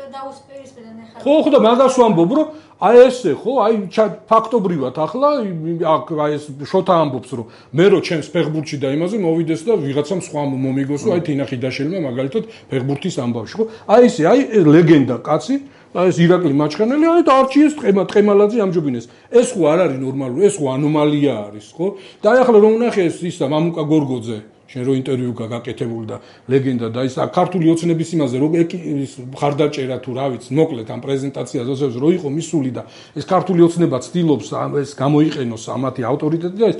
ხო და მაგას ვამბობ, რომ აი ესე ხო, აი ფაქტობრივად ახლა აი ეს შოთა ამბობს, რომ მე რო ჩემს ფეხბურთში და იმაზე მოვიდეს და ვიღაცამ სხვა მომიგოსო, აი თინა ხიდაშელმა მაგალითად ფეხბურთის ამბავში, ხო? აი ესე, აი ლეგენდა კაცი, ეს ირაკლი მაჩხანელი, აი და არჩიეს ტყემალაძე ამჯობინეს. ეს ხო არ არის ნორმალური, ეს ხო ანომალია არის, ხო? და აი ახლა რომ ნახე ეს ისა მამუკა გორგოძე შენ რო ინტერვიუ გაკეთებული და ლეგენდა და ის ქართული ოცნების იმაზე რო მხარდაჭერა თუ რა ვიცი მოკლედ ამ პრეზენტაციაზე ოსებს რო იყო მისული და ეს ქართული ოცნება ცდილობს ეს გამოიყენოს ამათი ავტორიტეტი და ეს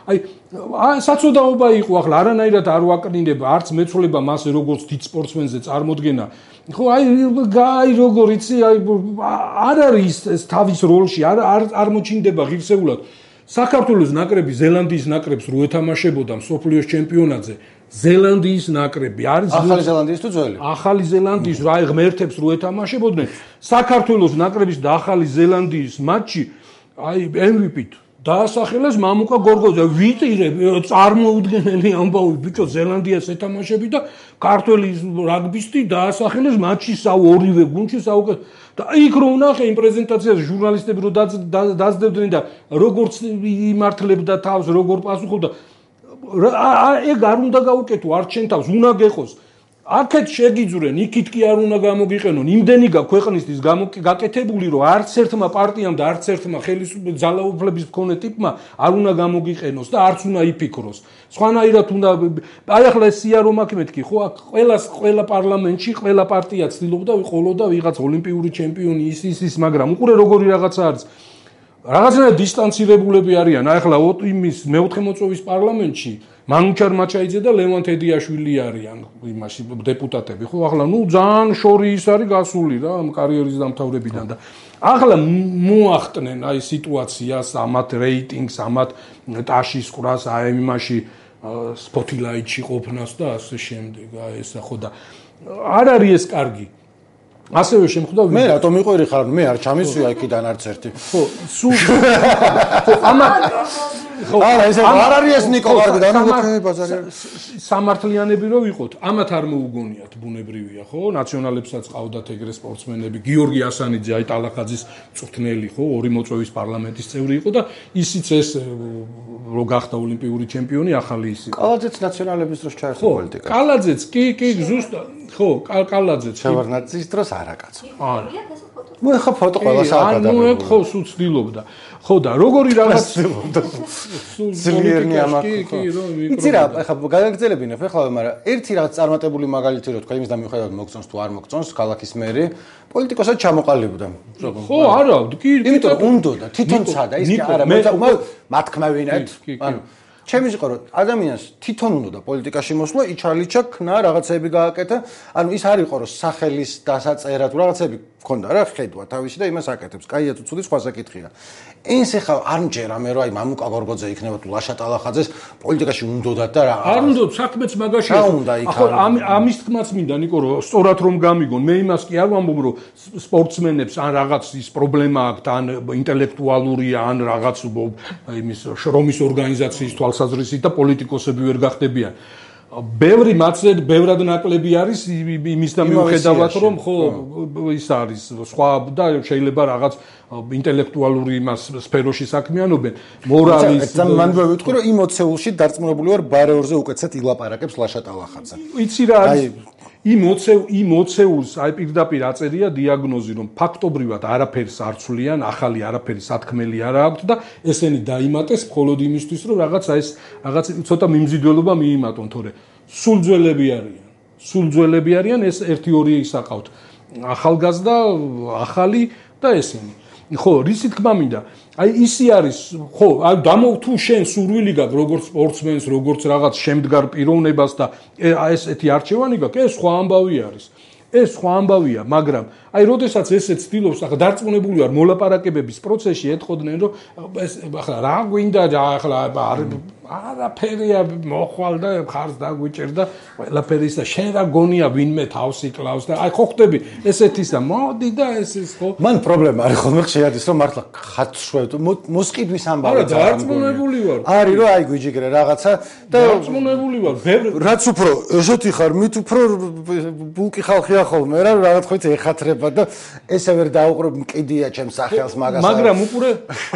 აი საწოდაობა იყო ახლა არანაირად არ ვაკნინება არც მეცვლება მასე როგორც დიდ სპორტსმენზე წარმოდგენა ხო აი როგორ იცი აი არ არის ეს თავის როლში არ მოჩინდება ღირსეულად საქართველოს ნაკრები ზელანდიის ნაკრებს რო ეთამაშებოდა მსოფლიოს ჩემპიონატზე ზელანდიის ნაკრები არის ახალი ზელანდიის თუ ძველი ახალი ზელანდიის რა ღმერთებს რო ეთამაშებოდნენ საქართველოს ნაკრების და ახალი ზელანდიის მატჩი აი MVP-ით დაასახელეს მამუკა გორგოძე ვიტირე წარმოუდგენელი ამბავი ბიჭო ზელანდიას ეთამაშები და ქართველი რაგბისტი დაასახელეს მატჩი ორივე გუნდში და იქ რო ვნახე იმ პრეზენტაციაზე ჟურნალისტები რო დაძდებდნენ და როგორც იმართლებდა თავს როგორ პასუხობდა ეგ არ უნდა გაუკეთო არ ჩემ თავს უნდა გეხოს აქეთ შეგიძვრენ იქით კი არ უნდა გამოგიყენონ იმდენი გაქვეყნისთვის გაკეთებული რომ არც ერთმა პარტიამ და არც ერთმა ძალაუფლების მქონე ტიპმა არ უნდა გამოგიყენოს და არც უნდა იფიქროს სხვანაირად უნდა აი ახლა ეს სიარო მაქ-მეთქი ხო ყველა პარლამენტში ყველა პარტია ცდილობდა ვიყოლოდა ვიღაც ოლიმპიური ჩემპიონი ის მაგრამ უყურე როგორი რაღაცა არის რაღაცნაირად დისტანცირებულები არიან აი ახლა იმის მეოთხე მოწვევის პარლამენტში მანუჩარ მაჩაიძე და ლევან თედიაშვილი არიან იმაში დეპუტატები ხო ახლა ნუ ძალიან შორი ის არის გასული რა ამ კარიერის დამთავრებიდან და ახლა მოახტნენ აი სიტუაციას ამათ რეიტინგს ამათ ტაშის ყრას აი იმაში სპოტლაიტში ყოფნას და ასე შემდეგ აი ესა ხო და არ არის ეს კარგი ასევე შემხვდა მე რატომ მიყვერი ხარ მე არ ჩამისვია იქიდან არც ერთი ხო სულ ხო ამათ ხო არა ეს არ არის ეს ნიკო კარგი და ბაზარი სამართლიანები რო ვიყოთ ამათ არ მოუგონიათ ბუნებრივია ხო ნაციონალებსაც ყავდათ ეგრე სპორტსმენები გიორგი ასანიძე აი ტალახაძის წვრთნელი ხო ორი მოწვევის პარლამენტის წევრი იყო და ისიც ეს რო გახდა ოლიმპიური ჩემპიონი ახალი ის იყო კალაძეც ნაციონალების დროს ჩაერთო პოლიტიკაში კალაძეც კი ზუსტად ხო კალაძეც შევარდნაძის დროს არა კაცო არა ნუ ეხა ფოტო ყველა სააკადემიო ნუ ეგ ხო სულ ცდილობდა ხო და როგორი რაღაც ძლიერნი ამაკ კი იცი რა ეხა გადაგძელებინებ ეხლა მაგრამ ერთი რაღაც წარმატებული მაგალითი რო თქვა იმის და მიუხედავად მოგწონს თუ არ მოგწონს ქალაქის მერი პოლიტიკოსად ჩამოყალიბდა ხო არა კი იმიტომ უნდა თვითონ ცადა ის კი არა მათქმევინეთ ანუ ჩემი იყო რომ ადამიანს თვითონ უნდა და პოლიტიკაში მოსვლა იჩალიჩა ქნა რაღაცები გააკეთა ანუ ის არ იყო რომ სახელის დასაწერა თუ რაღაცები მქონდა რა ხედვა თავისი და იმას აკეთებს კაია თუ ცუდი სხვა საკითხია ეს ახლა არ მჯერა მე რომ აი მამუკა გორგოძე იქნება თუ ლაშა ტალახაძეს პოლიტიკაში უნდათ და რა არ უნდა საქმეც მაგაშია ახლა ამის თქმაც მინდა ნიკო რომ სწორად რომ გამიგონ მე იმას კი არ ვამბობ რომ სპორტსმენებს ან რაღაც ის პრობლემა აქვს ან ინტელექტუალურია ან რაღაც იმის შრომის ორგანიზაციის თვალსაზრისით და პოლიტიკოსები ვერ გახდებიან ბევრი მათზე ბევრად ნაკლები არის იმის და მიუხედავად რომ ხო ის არის სხვა და შეიძლება რაღაც ინტელექტუალური იმას სფეროში საქმიანობენ მორალის მან ვიტყვი რომ იმ ოცეულში დარწმუნებული ვარ ბარეორზე უკეთესად ილაპარაკებს ლაშა ტალახაძე იცი რა არის იმ ოცეულს აი პირდაპირ აწერია დიაგნოზი რომ ფაქტობრივად არაფერს არ ცვლიან ახალი არაფერი სათქმელი არ აქვს და ესენი დაიმატეს მხოლოდ იმისთვის რომ რაღაც ცოტა მიმზიდველობა მიიმატონ თორე სულძველები არიან ეს 1-2 ისაყავთ ახალგაზრდა ახალი და ესენი ხო, რისი თქმა მინდა. აი ისი არის, ხო, აი თუ შენ სურვილი გაქვს როგორც სპორტსმენს, როგორც რაღაც შემდგარ პიროვნებას და ესეთი არჩევანი გაქვს, ეს სხვა ამბავი არის. ეს სხვა ამბავია, მაგრამ აი როდესაც ესე ცდილობს, ახლა დარწმუნებული ვარ მოლაპარაკებების პროცესში ეთყოდნენ, რომ ეს ახლა რა გვინდა, ახლა არაფერია მოხვალ და ხარს დაგვიჭერდა ყველაფერი და შენ რა გონია ვინმე თავს იკლავს და აი ხო ხდები ესეთისა მოდი და ეს ხო მან პრობლემა არის ხოლმე შეადის რომ მართლა ხათშვევ მოსყიდვის ამბავი დარწმუნებული ვარ არის რომ აი გვიჯიგრე რაღაცა და დარწმუნებული ვარ რაც უფრო ესეთი ხარ მით უფრო ბულკი ხალხია ხოლმე რა რაღაც ხო ეხათრება და ესე ვერ დაუყრებ მკიდია ჩემს სახელს მაგას მაგრამ უყურე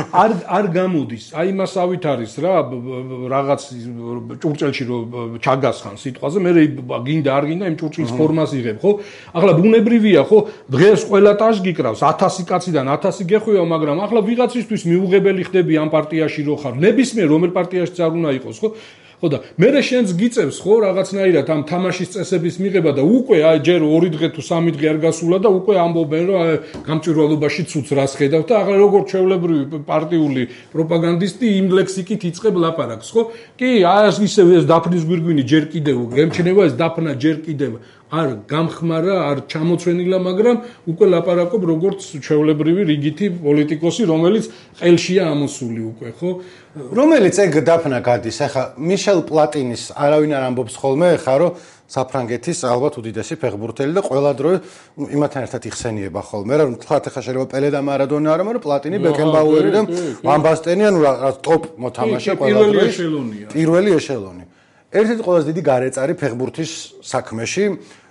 არ გამოდის აი მასავით არის რა რაღაც ჭურჭელში რომ ჩაგასხან სიტყვაზე მე გინდა არ გინდა იმ ჭურჭლის ფორმას იღებ ხო ახლა ბუნებრივია ხო დღეს ყველა ტაშ გიკრავს 1000 კაციდან 1000 გეხვევა მაგრამ ახლა ვიღაცისთვის მიუღებელი ხდები ამ პარტიაში რო ხარ ნებისმიერ რომელ პარტიაშიც არ უნდა იყოს ხო ხო და მე შენს გიწევს ხო რაღაცნაირად ამ თამაშის წესების მიღება და უკვე აი ჯერ 2 დღე თუ 3 დღე არ გასულა და უკვე ამბობენ რომ გამჭვირვალობაში ცუც რას ხედავ და ახლა როგორ ჩვეულებრივი პარტიული პროპაგანდისტი იმ ლექსიკით იწყებ ლაპარაკს ხო კი ისე ეს დაფნის გვირგვინი ჯერ კიდევ გემჩნევა ეს დაფნა ჯერ კიდევ არ გამხმარა არ ჩამოცვენილა მაგრამ უკვე ლაპარაკობ როგორც ჩვეულებრივი რიგითი პოლიტიკოსი რომელიც ყელშია ამოსული უკვე ხო რომელიც ეგ დაფნა გადის ახლა მიშელ პლატინის არავინ არ ამბობს ხოლმე ხა რომ საფრანგეთის ალბათ უდიდესი ფეხბურთელი და ყველა დროე იმათთან ერთად იხსენიება ხოლმე რა თქვათ ახლა შეიძლება პელე და მარადონა არა მაგრამ პლატინი ბეკენბაუერი და ვან ბასტენი ანუ რა ტოპ მოთამაშე ყველა დროის პირველი ეშელონი ერთ-ერთი ყველაზე დიდი გარეწარი ფეხბურთის საქმეში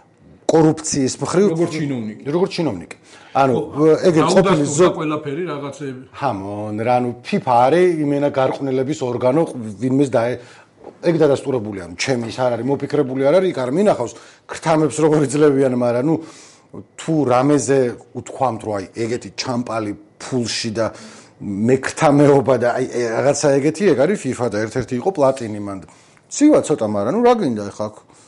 კორუფციის მხრივ როგორც ჩინოვნიკი ანუ ეგრე ყოფილი ზოგ ყველაფერი რაღაცები ჰამონ რა ნუ FIFA არის იმენა გარყვნილების ორგანო ვინმეს და ეგ დადასტურებულია ჩემი ის არ არის მოფიქრებული არ არის იქ არ მინახავს ქრთამებს როგორ იძლევიან მაგრამ ნუ თუ რამეზე უთქვამთ რომ აი ეგეთი ჩამპალი ფულში და მექრთამეობა და აი რაღაცა ეგეთი ეგ არის FIFA და ერთ-ერთი იყო პლატინი მან ცივა ცოტა მაგრამ ნუ რა გინდა ხა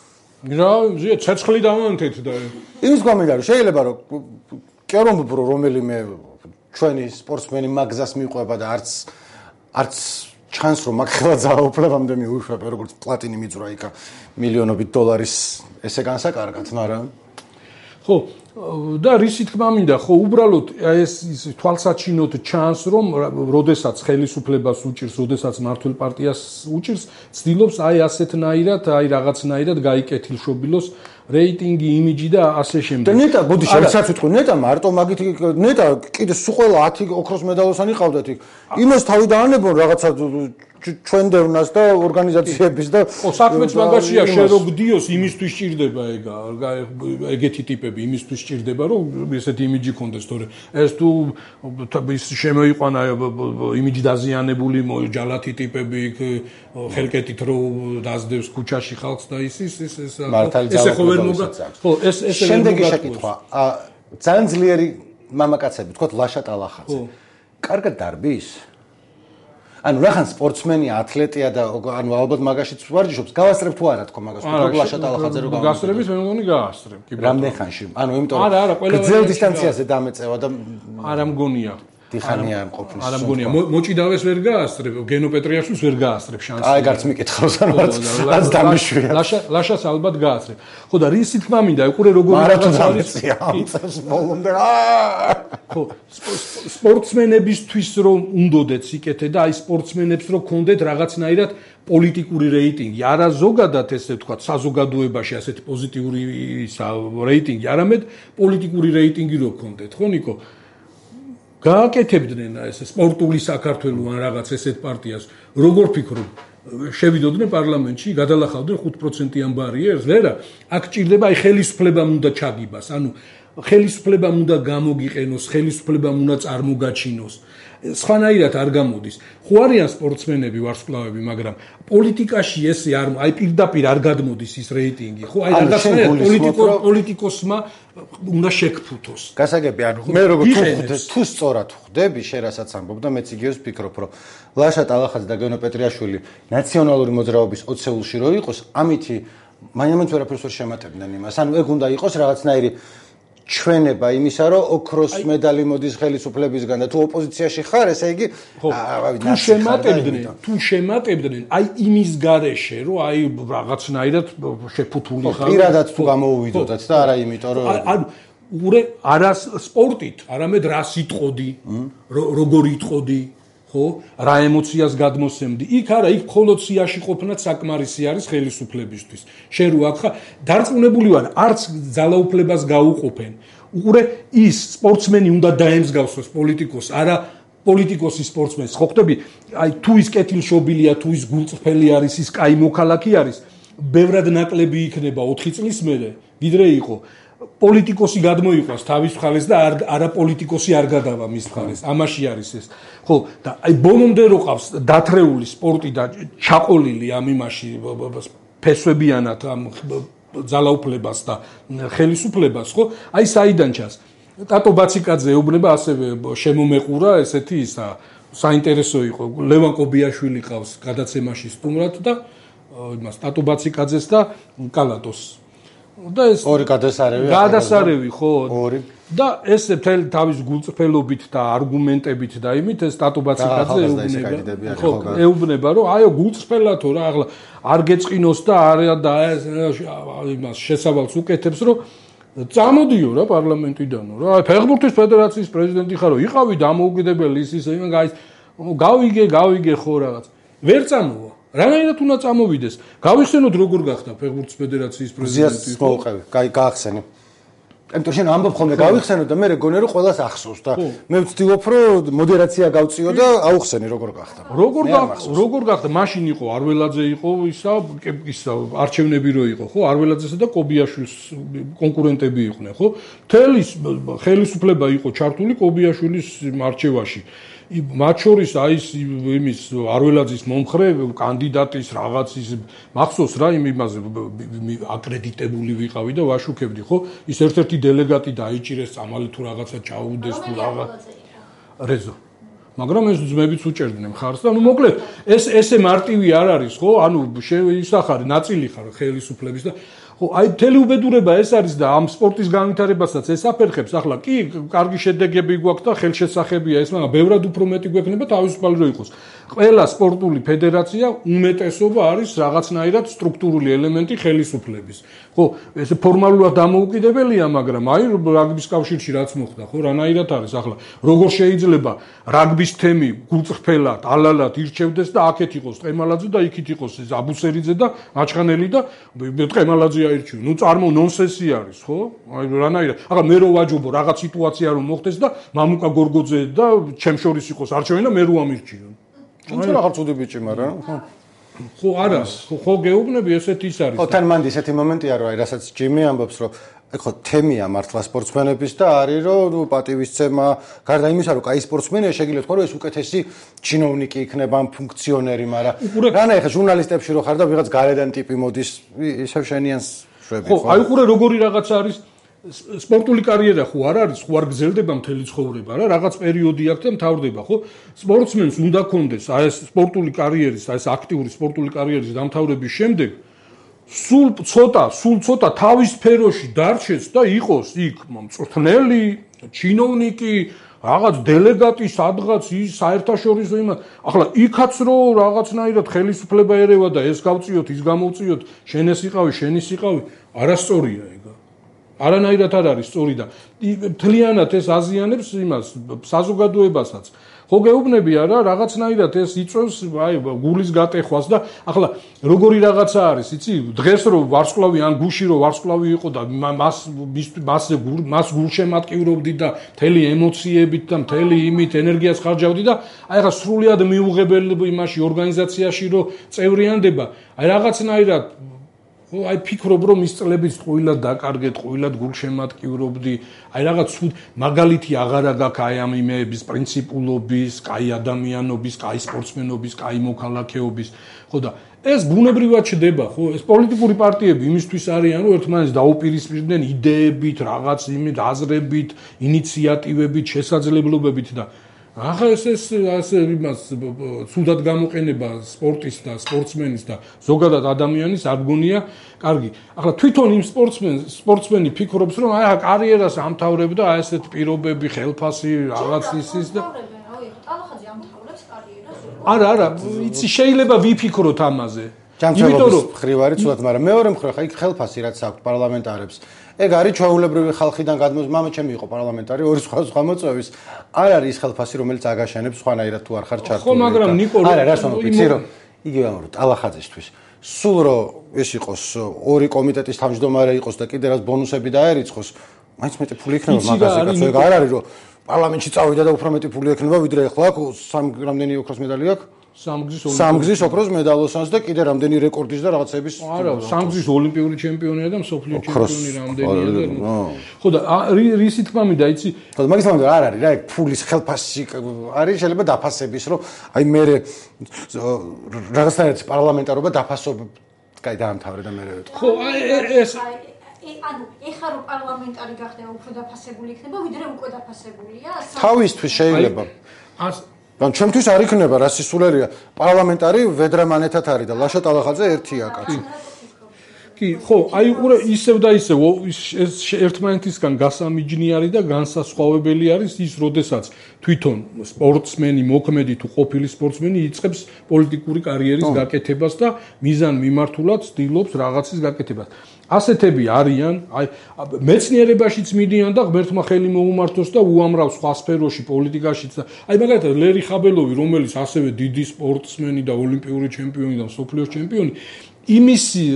რა ზია ცეცხლი დავანთეთ და იმის გვამინდა რომ შეიძლება რომ კერომბრო რომელიმე ჩვენი სპორტსმენი მაგზას მიყვება და არც ჩანს რომ მაგ ხელა ძალაუფლებამდე მიუშვება როგორც პლატინი მიძვრა იქა მილიონობით დოლარის ესე განსაკარგად მაგრამ ხო და რისი თქმა მინდა ხო უბრალოდ ეს თვალსაჩინოდ ჩანს რომ როდესაც ხელისუფლებას უჭირს როდესაც მართლ პარტიას უჭირს ცდილობს აი ასეთნაირად აი რაღაცნაირად გაიკეთილშობილოს რეიტინგი იმიჯი და ასე შემდეგ და ნეტა ბოდი შეიძლება ვიტყვი ნეტა მარტო მაგით ნეტა კიდე სულ ყველა 10 ოქროს მედალოსანი ყავდათ იქ იმას თავი დაანებონ რაღაცა ჩვენდევნას და ორგანიზაციების და საქმეც მაგაშია შენ რო გდიოს იმისთვის სჭირდება ეგეთი ტიპები იმისთვის სჭირდება რომ ესეთი იმიჯი კონდეს თორე ეს თუ ის შემოიყვანა იმიჯი დაზიანებული ჯალათი ტიპები ხელკეთით რო დაძდევს ქუჩაში ხალხს და ის ესე ხო ვერ მოგა ხო ეს შემდეგი შეკითხვა ძალიან ძლიერი მამაკაცები თქო ლაშა ტალახაძე კარგად დარბის ანუ რახან სპორტსმენი ათლეტია და ანუ ალბათ მაგაშიც ვარჯიშობს გავასწრებ თუ არა თქო მაგას თუ ლაშა ტალახაძე რო გასწრების მე მგონი გაასწრებ კი რამდენ ხანში ანუ იმიტომ რომ გრძელ დისტანციაზე დამეწევა და არა მგონია დიხანია ამ ყოფნის არა მგონია მოჭიდავეს ვერ გაასწრებ გენო პეტრიაშვილს ვერ გაასწრებ შანსი აი გარც მიკითხავს ანუ რაც დამიშვია ლაშას ალბათ გაასწრებ ხო და რისი თქმა მინდა უყურე როგორ არის ამ წელს ბოლომდე ხო სპორტსმენებისთვის რომ უნდოდეთ სიკეთე და აი სპორტსმენებს რომ ქონდეთ რაღაცნაირად პოლიტიკური რეიტინგი არა ზოგადად ესე ვთქვათ საზოგადოებაში ასეთი პოზიტიური რეიტინგი არამედ პოლიტიკური რეიტინგი რო ქონდეთ ხო ნიკო გააკეთებდნენ ეს სპორტული საქართველო ან რაღაც ესეთ პარტიას როგორ ფიქრობ შევიდოდნენ პარლამენტში გადალახავდნენ 5%-იან ბარიერს ვერა აქ ჭირდება აი ხელისუფლებამ უნდა ჩაგიბას ანუ ხელისუფლებამ უნდა გამოგიყენოს ხელისუფლებამ უნდა წარმოგაჩინოს სხვანაირად არ გამოდის ხო არიან სპორტსმენები ვარსკვლავები მაგრამ პოლიტიკაში ესე არ აი პირდაპირ არ გადმოდის ის რეიტინგი ხო აი რაღაცნაირად პოლიტიკოსმა უნდა შექფუთოს გასაგები ანუ მე როგორ თუ სწორად ხვდები შენ რასაც ამბობ და მეც იგივეს ვფიქრობ რომ ლაშა ტალახაძე და გენო პეტრიაშვილი ნაციონალური მოძრაობის ოცეულში რო იყოს ამითი მაინც ვერაფერს ვერ შემატებდნენ იმას ანუ ეგ უნდა იყოს რაღაცნაირი ჩვენება იმისა, რომ ოქროს медаლი მოდის ხელისუფლებისგან და თუ ოპოზიციაში ხარ, ესე იგი თუ შემატებდნენ, აი იმის გარეშე, რომ აი რაღაცნაირად შეფუთული ხარ. პირადად თუ გამოუვიდოდათ და არა იმიტომ, რომ არა სპორტით, არამედ რა სიტყოდი, როგორ იტყოდი, ხო? რა ემოციას გადმოსცემდი. იქ არა, იქ მხოლოდ სიაში ყოფნაც საკმარისი არის ხელისუფლებისთვის. შენ რო აქ დარწმუნებული ვარ, არც ძალაუფლებას გაუყოფენ. უყურე, ის სპორტსმენი უნდა დაემსგავსოს პოლიტიკოს, არა პოლიტიკოსი სპორტსმენს. ხო ხტები, აი თუ ის კეთილშობილია, თუ ის გულწრფელი არის, ის კაი მოქალაქე არის, ბევრად ნაკლები იქნება 4 წლის მერე, ვიდრე იყო პოლიტიკოსი გადმოიყვანს თავის მხარეს და არა პოლიტიკოსი არ გადავა მის მხარეს. ამაში არის ეს. ხო, და აი ბოლომდე რო ყავს დათრეული სპორტი და ჩაყოლილი ამ იმაში ფესვებიანად ამ ძალაუფლებას და ხელისუფლებას, ხო? აი საიდან ჩანს? ტატო ბაციკაძე ეუბნება ასევე შემომეყურა ესეთი ისა საინტერესო იყო. ლევან კობიაშვილი ყავს გადაცემაში სტუმრად და იმას ტატო ბაციკაძეს და კალატოს და ეს ორი გადასარევი ხო ორი და ეს მთელი თავის გულწრფელობით და არგუმენტებით და იმით ეს ტატო ბაციკაძე ეუბნება რომ აიო გულწრფელათო რა ახლა არ გეწყინოს და არა და იმას შესავალს უკეთებს რომ წამოდიო რა პარლამენტიდანო რა ფეხბურთის ფედერაციის პრეზიდენტი ხარო იყავი დამოუკიდებელი ის გავიგე ხო რაღაც ვერ წამოვა რანაირად უნდა წამოვიდეს გავიხსენოთ როგორ გახდა ფეხბურთის ფედერაციის პრეზიდენტი ხო გაახსენე იმიტომ შენ ამბობ ხოლმე გავიხსენოთ და მე მეგონია რომ ყველას ახსოვს და მე ვცდილობ რომ მოდერაცია გავწიო და აუხსენე როგორ გახდა როგორ გახდა მაშინ იყო არველაძე იყო ისა არჩევნები რო იყო ხო არველაძესა და კობიაშვილის კონკურენტები იყვნენ ხო მთელი ხელისუფლება იყო ჩართული კობიაშვილის მარჩევაში მათ შორის აი იმის არველაძის მომხრე კანდიდატის რაღაცის მახსოვს რა იმაზე აკრედიტებული ვიყავი და ვაშუქებდი ხო ის ერთ-ერთი დელეგატი დაიჭირეს წამალი თუ რაღაცა ჩაუდეს თუ რაღაც რეზო მაგრამ ეს ძმებიც უჭერდნენ ხარს და ნუ მოკლედ ესე მარტივი არ არის ხო ანუ ისახარი ნაწილი ხარ ხელისუფლების და ხო აი მთელი უბედურება ეს არის და ამ სპორტის განვითარებასაც ეს აფერხებს ახლა კი კარგი შედეგები გვაქვს და ხელშესახებია ეს მაგრამ ბევრად უფრო მეტი გვექნება თავისუფალი რო იყოს ყველა სპორტული ფედერაცია უმეტესობა არის რაღაცნაირად სტრუქტურული ელემენტი ხელისუფლების ხო ეს ფორმალურად დამოუკიდებელია მაგრამ აი რაგბის კავშირში რაც მოხდა ხო რანაირად არის ახლა როგორ შეიძლება რაგბის თემი გულწრფელად ალალად ირჩევდეს და აქეთ იყოს ტყემალაძე და იქით იყოს აბუსერიძე და მაჩხანელი და ტყემალაძე აირჩიო. ნუ წარმო ნონსენსი არის, ხო? აი რანაირად. ახლა მე რო ვაჯობო რაღაც სიტუაცია რომ მოხდეს და მამუკა გორგოძე და ჩემ შორის იყოს არჩევანი და მე რო ამირჩიო. თუმცა რაღაც ცუდი ბიჭი, მაგრამ ხო არა, ხო გეუბნები ესეთი ის არის. ხო თან მანდი ესეთი მომენტია რომ აი რასაც ჯიმი ამბობს რომ ეხლა თემია მართლა სპორტსმენების და არის რომ პატივისცემა გარდა იმისა რომ კაი სპორტსმენია შეგიძლიათ თქვა რომ ეს უკეთესი ჩინოვნიკი იქნება ამ ფუნქციონერი მაგრამ რანა ეხლა ჟურნალისტებში რო ხარ და ვიღაც გარედან ტიპი მოდის ისევ შენიანს შვები ხო აი უყურე როგორი რაღაც არის სპორტული კარიერა ხო არ არის ხო არ გრძელდება მთელი ცხოვრება რა რაღაც პერიოდი აქვს და მთავრდება ხო სპორტსმენს უნდა კონდეს აი ეს სპორტული კარიერის აი ეს აქტიური სპორტული კარიერის დამთავრების შემდეგ სულ ცოტა თავის სფეროში დარჩეს და იყოს იქ მწვრთნელი, ჩინოვნიკი, რაღაც დელეგატი, სადღაც ის საერთაშორისო იმას. ახლა იქაც რო რაღაცნაირად ხელისუფლება ერევა და ეს გავწიოთ, ის გამოვწიოთ, შენ ეს იყავი, შენ ის იყავი, არასწორია ეგ. არანაირად არ არის სწორი და მთლიანად ეს აზიანებს იმას საზოგადოებასაც. ხო გეუბნები არა რაღაცნაირად ეს იწვევს აი გულის გატეხვას და ახლა როგორი რაღაცა არის იცი დღეს რო ვარსკვლავი ან გუში რო ვარსკვლავი იყო და მას გულშემატკივრობდი და მთელი ემოციებით და მთელი იმით ენერგიას ხარჯავდი და აი ახლა სრულად მიუღებელი იმაში ორგანიზაციაში რო წევრიანდება აი რაღაცნაირად აი ფიქრობ რომ ის წლებიც ყვილად დაკარგეთ, ყვილად გულშემატკივრობდი, აი რაღაც მაგალითი აღარა გაქვს აი ამ იმეების პრინციპულობის, კაი ადამიანობის, კაი სპორტსმენობის, კაი მოქალაქეობის, ხო და ეს ბუნებრივად ჩდება, ხო? ეს პოლიტიკური პარტიები იმისთვის არიან, რომ ერთმანეთს დაუპირისპირდნენ იდეებით, რაღაც იმით, აზრებით, ინიციატივებით, შესაძლებლობებით და ახლა ეს ასე იმას სულად გამოყენება სპორტის და სპორტსმენის და ზოგადად ადამიანის არ გონია კარგი. ახლა თვითონ იმ სპორტსმენი ფიქრობს რომ აი კარიერას ამთავრებ და აი ესეთ პირობები, ხელფასი, რაღაც ისის და ტალახაძე ამთავრებს კარიერას. არა, იცი შეიძლება ვიფიქროთ ამაზე. იმიტომ რომ ხრივ არის ცუდად, მაგრამ მეორე მხრივ ხა იქ ხელფასი რაც აქვს პარლამენტარებს. ეგ არის ჩვეულებრივი ხალხიდან გადმოს მამაჩემი იყო პარლამენტარი ორი სხვა მოწვევის. არ არის ის ხელფასი რომელიც აგაშენებს სხვანაირად თუ არ ხარ ჩართული. ხო, მაგრამ ნიკო არა, რას ვამბობ, რომ იგივე ამბობ, ტალახაძესთვის სულ რომ ეს იყოს ორი კომიტეტის თავმჯდომარე იყოს და კიდე რაც ბონუსები დაერიცხოს, მაინც მეტი ფული იქნება მაგაზე კაცო, ეგ არ არის რომ პარლამენტში წავიდა და უფრო მეტი ფული ექნება ვიდრე ახლა აქვს რამდენი ოქროს медаლი აქვს? სამგზის ოქროს медаლოსანს და კიდე რამდენი რეკორდის და რაღაცების არა, სამგზის ოლიმპიური ჩემპიონია და მსოფლიო ჩემპიონი რამდენია და ხო და რისი თქმა მინდა იცი? ხო და მაგის თქმა არ არის რა, ეგ ფულის ხელფასი არის შეიძლება დაფასების რომ აი მე რაღაცნაირად პარლამენტარობა დაფასობ კაი დაამთავრე და მე ხო აი ეს ანუ ეხლა რომ პარლამენტარი გახდება უფრო დაფასებული იქნება ვიდრე უკვე დაფასებულია? თავისთვის შეიძლება ან ჩემთვის არ იქნება რა სისულელია პარლამენტარი ვედრა მანეთად არის და ლაშა ტალახაძე ერთია კაცი. კი, ხო, აი უყურე ისევ და ისევ ეს ერთმანეთისგან გასამიჯნიარი და განსასხვავებელი არის ის, როდესაც თვითონ სპორტსმენი, მოქმედი თუ ყოფილი სპორტსმენი იწყებს პოლიტიკური კარიერის გაკეთებას და მიზან მიმართულად ცდილობს რაღაცის გაკეთებას. ასეთები არიან, აი მეცნიერებაშიც მიდიან და ღმერთმა ხელი მოუმართოს და უამრავ სხვა სფეროში, პოლიტიკაშიც და აი მაგალითად ლერი ხაბელოვი, რომელიც ასევე დიდი სპორტსმენი და ოლიმპიური ჩემპიონი და მსოფლიოს ჩემპიონი, იმისი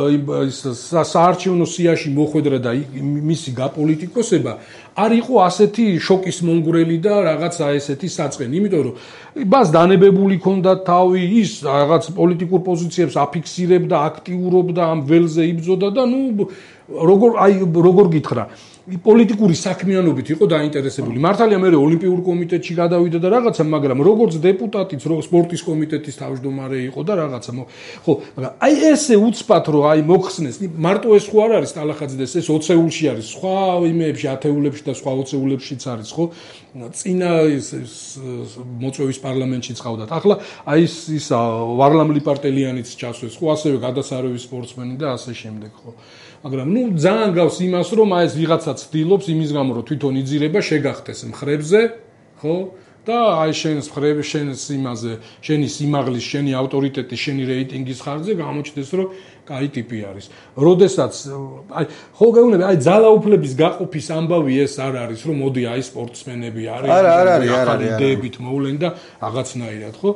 საარჩევნო სიაში მოხვედრა და მისი გაპოლიტიკოსება არ იყო ასეთი შოკის მონგრელი და რაღაც ესეთი საწყენი, იმიტომ რომ მას დანებებული ჰქონდა თავი, ის რაღაც პოლიტიკურ პოზიციებს აფიქსირებდა, აქტიურობდა, ამ ველზე იბრძოდა და ნუ როგორ გითხრა პოლიტიკური საქმიანობით იყო დაინტერესებული. მართალია მე ოლიმპიურ კომიტეტში გადავიდა და რაღაცა, მაგრამ როგორც დეპუტატიც სპორტის კომიტეტის თავმჯდომარე იყო და რაღაცა. ხო, მაგრამ აი ესე უცბად რომ აი მოხსნეს, მარტო ეს ხო არ არის ტალახაძე, ეს 20-ულში არის, სხვა იმეებში, ათეულებში და სხვა 20-ულებშიც არის, ხო? წინა მოწვევის პარლამენტშიც ყავდათ. ახლა აი ის ვარლამ ლიპარტელიანიც ჩასვეს, ხო, ასევე გადასარევი სპორტსმენი და ასე შემდეგ, ხო? მაგრამ ნუ ძალიან გავს იმას რომ აი ეს ვიღაცა ცდილობს იმის გამო რომ თვითონ იძირება შეგახტეს მხრებზე, ხო? და აი შენს მხრების შენს იმაზე, შენი სიმაღლის, შენი ავტორიტეტის, შენი რეიტინგის ხარჯზე გამოჩნდეს რომ კაი ტიპი არის. როდესაც აი ხო გეუბნები, აი ძალაუფლების გაყოფის ამბავი ეს არ არის რომ მოდი აი სპორტსმენები არის, ახალი იდეებით მოვლენ და რაღაცნაირად, ხო?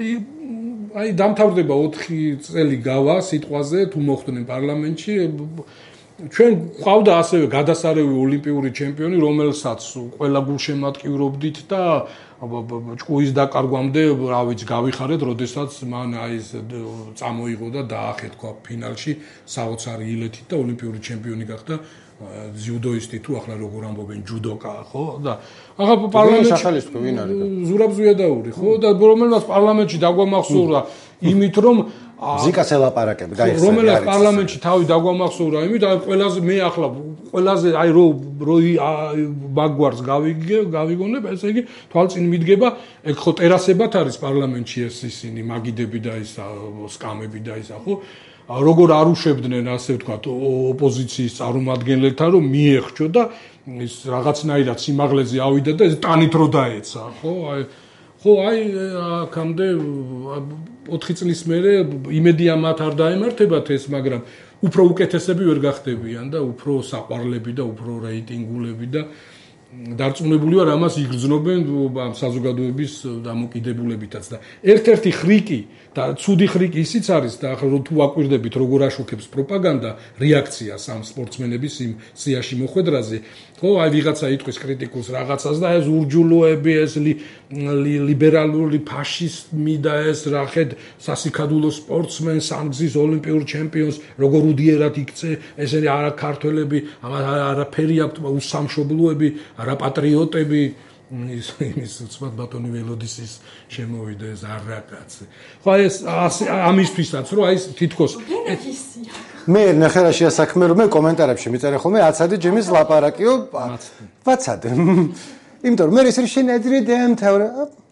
აი დამთავრდება 4 წელი გავა სიტყვაზე თუ მოხვდნენ პარლამენტში ჩვენ ყავდა ასევე გადასარევი ოლიმპიური ჩემპიონი რომელსაც ყველა გულშემატკივრობდით და ჭკუის დაკარგვამდე რა ვიცი გავიხარეთ როდესაც მან აი ეს წამოიღო და დაახეთქვა ფინალში საოცარი ილეთით და ოლიმპიური ჩემპიონი გახდა ძიუდოისტი თუ ახლა როგორ ამბობენ ჯუდოკა ხო და ახლა პარლამენტში სახელის თქვი ვინ არის ზურაბ ზვიადაური ხო და რომელმაც პარლამენტში დაგვამახსოვრა იმით რომ ზიკას ელაპარაკები გაიხსნა რომელმაც პარლამენტში თავი დაგვამახსოვრა იმით აი ყველაზე მე ახლა ყველაზე აი რო ბაგვარს გავიგონებ ესე იგი თვალწინ მიდგება ეგ ხო ტერასებად არის პარლამენტში ეს ისინი მაგიდები და ის სკამები და ისა ხო როგორ არუშებდნენ ასე ვთქვათ ოპოზიციის წარმომადგენელთა რომ მიეხჩო და ის რაღაცნაირად სიმაღლეზე ავიდა და ტანით რო დაეცა ხო აი აქამდე 4 წლის მერე იმედია მათ არ დაემართებათ ეს მაგრამ უფრო უკეთესები ვერ გახდებიან და უფრო საყვარლები და უფრო რეიტინგულები და დარწმუნებული ვარ ამას იგრძნობენ საზოგადოების დამოკიდებულებითაც და ერთ-ერთი ხრიკი და ცუდი ხრიკი ისიც არის და ახლა თუ აკვირდებით როგორ აშუქებს პროპაგანდა რეაქციას ამ სპორტსმენების იმ სიაში მოხვედრაზე ხო აი ვიღაცა იტყვის კრიტიკულს რაღაცას და ეს ურჯულოები ეს ლიბერალური ფაშიზმი და ეს რახედ სასიკადულო სპორტსმენს სამგზის ოლიმპიურ ჩემპიონს როგორ უდიერად იქცე ესენი არა ქართველები არაფერი აქვთ უსამშობლოები არა პატრიოტები ის უცბად ბატონი ველოდისის შემოვიდა ეს არაკაცი. ხო ეს ამისთვისაც რომ აი თითქოს მე ნახერაში ასაქმე რომ მე კომენტარებში მიწერე ხოლმე აცადე ჯიმის ლაპარაკიო ვაცადე იმიტომ რომ მე ეს შენადრე დაამთავრა.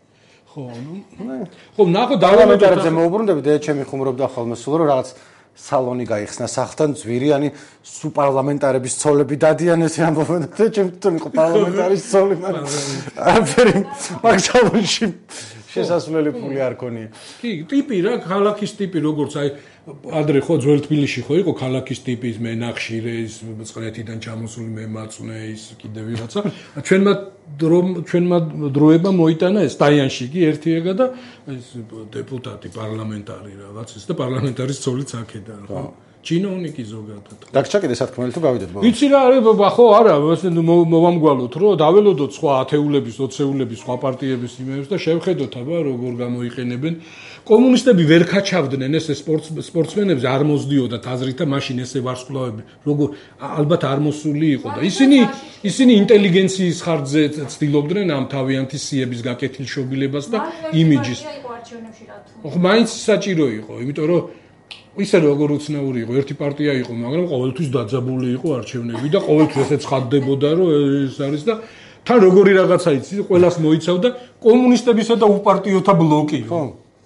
ხო, ნახო პარლამენტარებზე მოუბრუნდები და ჩემი ხუმრობდა ხოლმე სულ რომ რაღაც სალონი გაიხსნა სახლთან ძვირიანი სუპარლამენტარების ცოლები დადიან ესე ამბობენ და ჩემ თვითონ იყო პარლამენტარის ცოლი მაგრამ არაფერი მაგ სალონში შესასვლელი ფული არ ქონია. კი, ტიპი რა, ქალაქის ტიპი როგორც აი ადრე ხო ძველ თბილისში ხო იყო ქალაქის ტიპის მე ნახშირე ის წყლეთიდან ჩამოსული მე მაწუნე ის კიდე ვიღაცა ჩვენმა დროებმა მოიტანა ეს სტაიანში კი ერთი ეგა და ეს დეპუტატი პარლამენტარი რაღაც ის და პარლამენტარის ცოლიც აქედან ხო ჩინოვნიკი ზოგადად. დაგჭა კიდე სათქმელი თუ გავიდეთ ბოლოს. იცი რა არა ხო არა მოვამგვალოთ რომ დაველოდოთ სხვა ათეულების 20-ების სხვა პარტიების იმერებს და შევხედოთ აბა როგორ გამოიყენებენ. კომუნისტები ვერ ქაჩავდნენ ეს სპორტსმენებს არ მოსდიოდათ აზრით და მაშინ ესე ვარსკვლავები როგორ ალბათ არ მოსული იყო და ისინი ინტელიგენციის ხარჯზე ცდილობდნენ ამ თავიანთი სიების გაკეთილშობილებას და იმიჯის. ხო მაინც საჭირო იყო იმიტომ რომ ისე როგორ უცნაური იყო ერთი პარტია იყო მაგრამ ყოველთვის დაძაბული იყო არჩევნები და ყოველთვის ესე ცხადდებოდა რომ ეს არის და თან როგორი რაღაცა იცი ყველას მოიცავდა კომუნისტებისა და უპარტიოთა ბლოკი ხო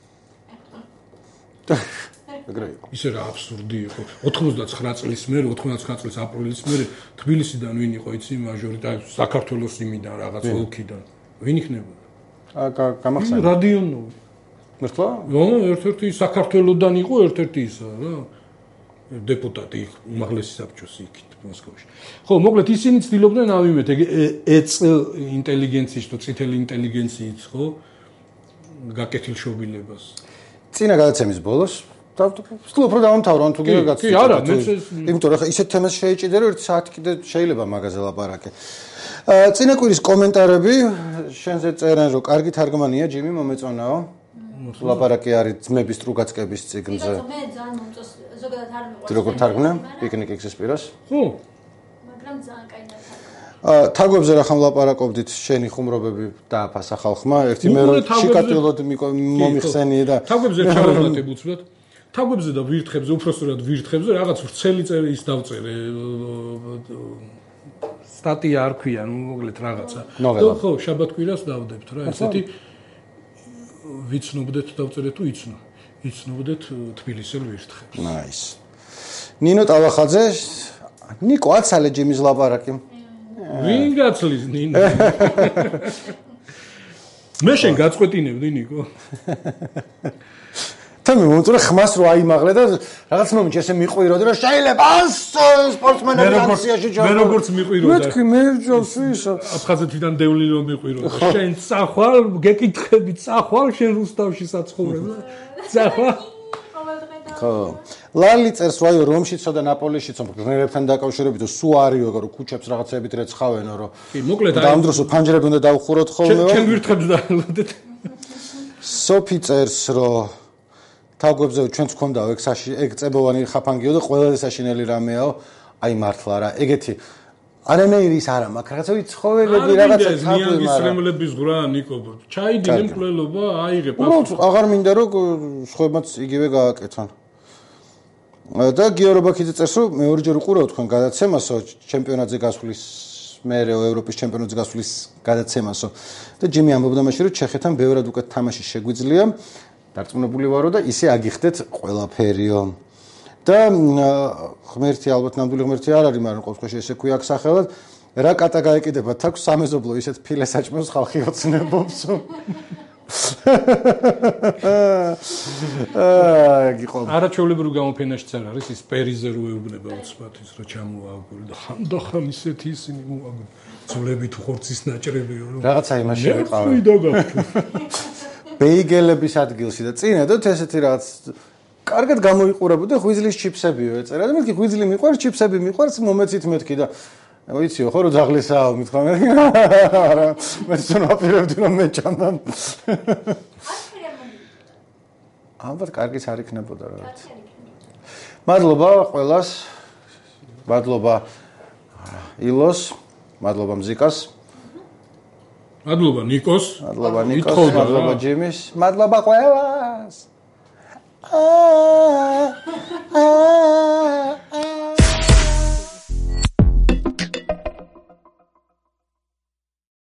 ისე რა აბსურდი იყო 99 წლის მერე 99 წლის აპრილის მერე თბილისიდან ვინ იყო იცი მაჟორიტარი საქართველოს იმიდან რაღაც ოლქიდან ვინ იქნებოდა გამახსენე რადიონოვი მართლა? ერთ-ერთი საქართველოსდან იყო ერთ-ერთი ისა რა დეპუტატი უმაღლესი საბჭოს იქით მოსკოვში. ხო, მოკლედ ისინი ცდილობდნენ ავიმეთ ეც ინტელიგენციის თუ წითელი ინტელიგენციის ხო გაკეთილშობილებას. წინა გადაცემის ბოლოს ვთქვი უფრო დავამთავრონ თუ გიგა გაცი. კი, არა, მე იმიტომ რომ ისეთ თემას შეეჭიდე რომ 1 საათი კიდე შეიძლება მაგაზე ლაპარაკე. წინა კვირის კომენტარები შენზე წერენ რომ კარგი თარგმანია ჯიმი მომეწონაო. ლაპარაკი არის ძმების სტრუგაცკების წიგნზე. მე ძალიან მომწონს ზოგადად არ მიყვარს. როგორ თარგმნა? პიკნიკის პირას? ხო. მაგრამ ძალიან კაი. თაგვებზე რა ხომ ლაპარაკობდით შენი ხუმრობები დააფასა ხალხმა ერთი მე რომ შიკატილოდ მომიხსენიე და თაგვებზე ჩავამატებ უცბად. თაგვებზე და ვირთხებზე უпроსტად ვირთხებზე რაღაც ვრცელი წერი ის დავწერე სტატია არ ქვია ნუ მოკლედ რაღაცა. ხო, შაბათ-კვირას დავდებთ რა ესეთი ვიცნობდეთ დავწერეთ თუ იცნობდეთ თბილისელ ვირთხებს. ნაის. ნინო ტავახაძე ნიკო აცალე ჯიმის ლაპარაკი. ვინ გაცლის ნინო? მე შენ გაწყვეტინებდი ნიკო. თამი მომწონე ხმას რო აიმაღლე და რაღაც მომენტში ესე მიყვიროდი რომ შეიძლება სპორტსმენები განციაში ჯო. მე როგორც მიყვიროდა. მეთქი მე ჯოს ისა. აფხაზეთიდან დევლი რომ მიყვიროდა. შენ წახვალ გეკითხები წახვალ შენ რუსთავში საცხოვრებ. წახვალ. ხო. ლალი წერს რომ აი რომშიცო და ნაპოლიშიცო გმირებთან დაკავშირებით სუ არისო რომ ქუჩებს რაღაცებით რეცხავენო რომ კი მოკლედ აი ამ დროს ფანჯრები უნდა დავხუროთ ხოლმე. ჩვენ ვირთხებს დაელოდეთ. სოფი წერს რომ თაგვებზე ჩვენც გქონდა ეგ წებოვანი ხაფანგიო და ყველაზე საშინელი რამეაო აი მართლა რა ეგეთი არანაირი ის არა მაქვს რაღაცა ვიცხოველები რაღაცა თაგვი მაგრამ ისრემლების ღრა ნიკო ჩაიდინე მკვლელობა აიღე პასუხი აღარ მინდა რომ სხვებმაც იგივე გააკეთონ და გიო რობაქიძე წერს რომ მე ორჯერ უყურავ თქვენ გადაცემასო ჩემპიონატზე გასვლის მე ევროპის ჩემპიონატზე გასვლის გადაცემასო და ჯიმი ამბობდა მაშინ რომ ჩეხეთთან ბევრად უკეთ თამაში შეგვიძლია დარწმუნებული ვარო და ისე აგიხდეთ ყველაფერიო და ღმერთი ალბათ ნამდვილი ღმერთი არ არის მაგრამ ყოველ შემთხვევაში ესე ქვია სახელად რა კატა გაეკიდება თაქვს სამეზობლო ისეთ ფილეს აჭმევს ხალხი ოცნებობს არაჩვეულებრივ გამოფენაშიც არ არის ის პერიზე რო ეუბნება უცბად ის რა ჩამოაგვირ და ხანდახან ისეთი ისინი მოაგვირ ძვლებით ხორცის ნაჭრებიო რომ რაღაცა იმაში ეყავი ბეიგელების ადგილში და წინადოთ ესეთი რაღაც კარგად გამოიყურებოდა ღვიძლის ჩიფსებიო ეწერა და მეთქი ღვიძლი მიყვარს ჩიფსები მიყვარს მომეცით მეთქი და ვიციო ხო რომ ძაღლისაო მithva არა მე ვაპირებდი რომ მეჭამან ალბათ კარგიც არ იქნებოდა რაღაც მადლობა ყველას მადლობა ილოს მადლობა მზიკას მადლობა ნიკოს მადლობა ჯიმის მადლობა ყველას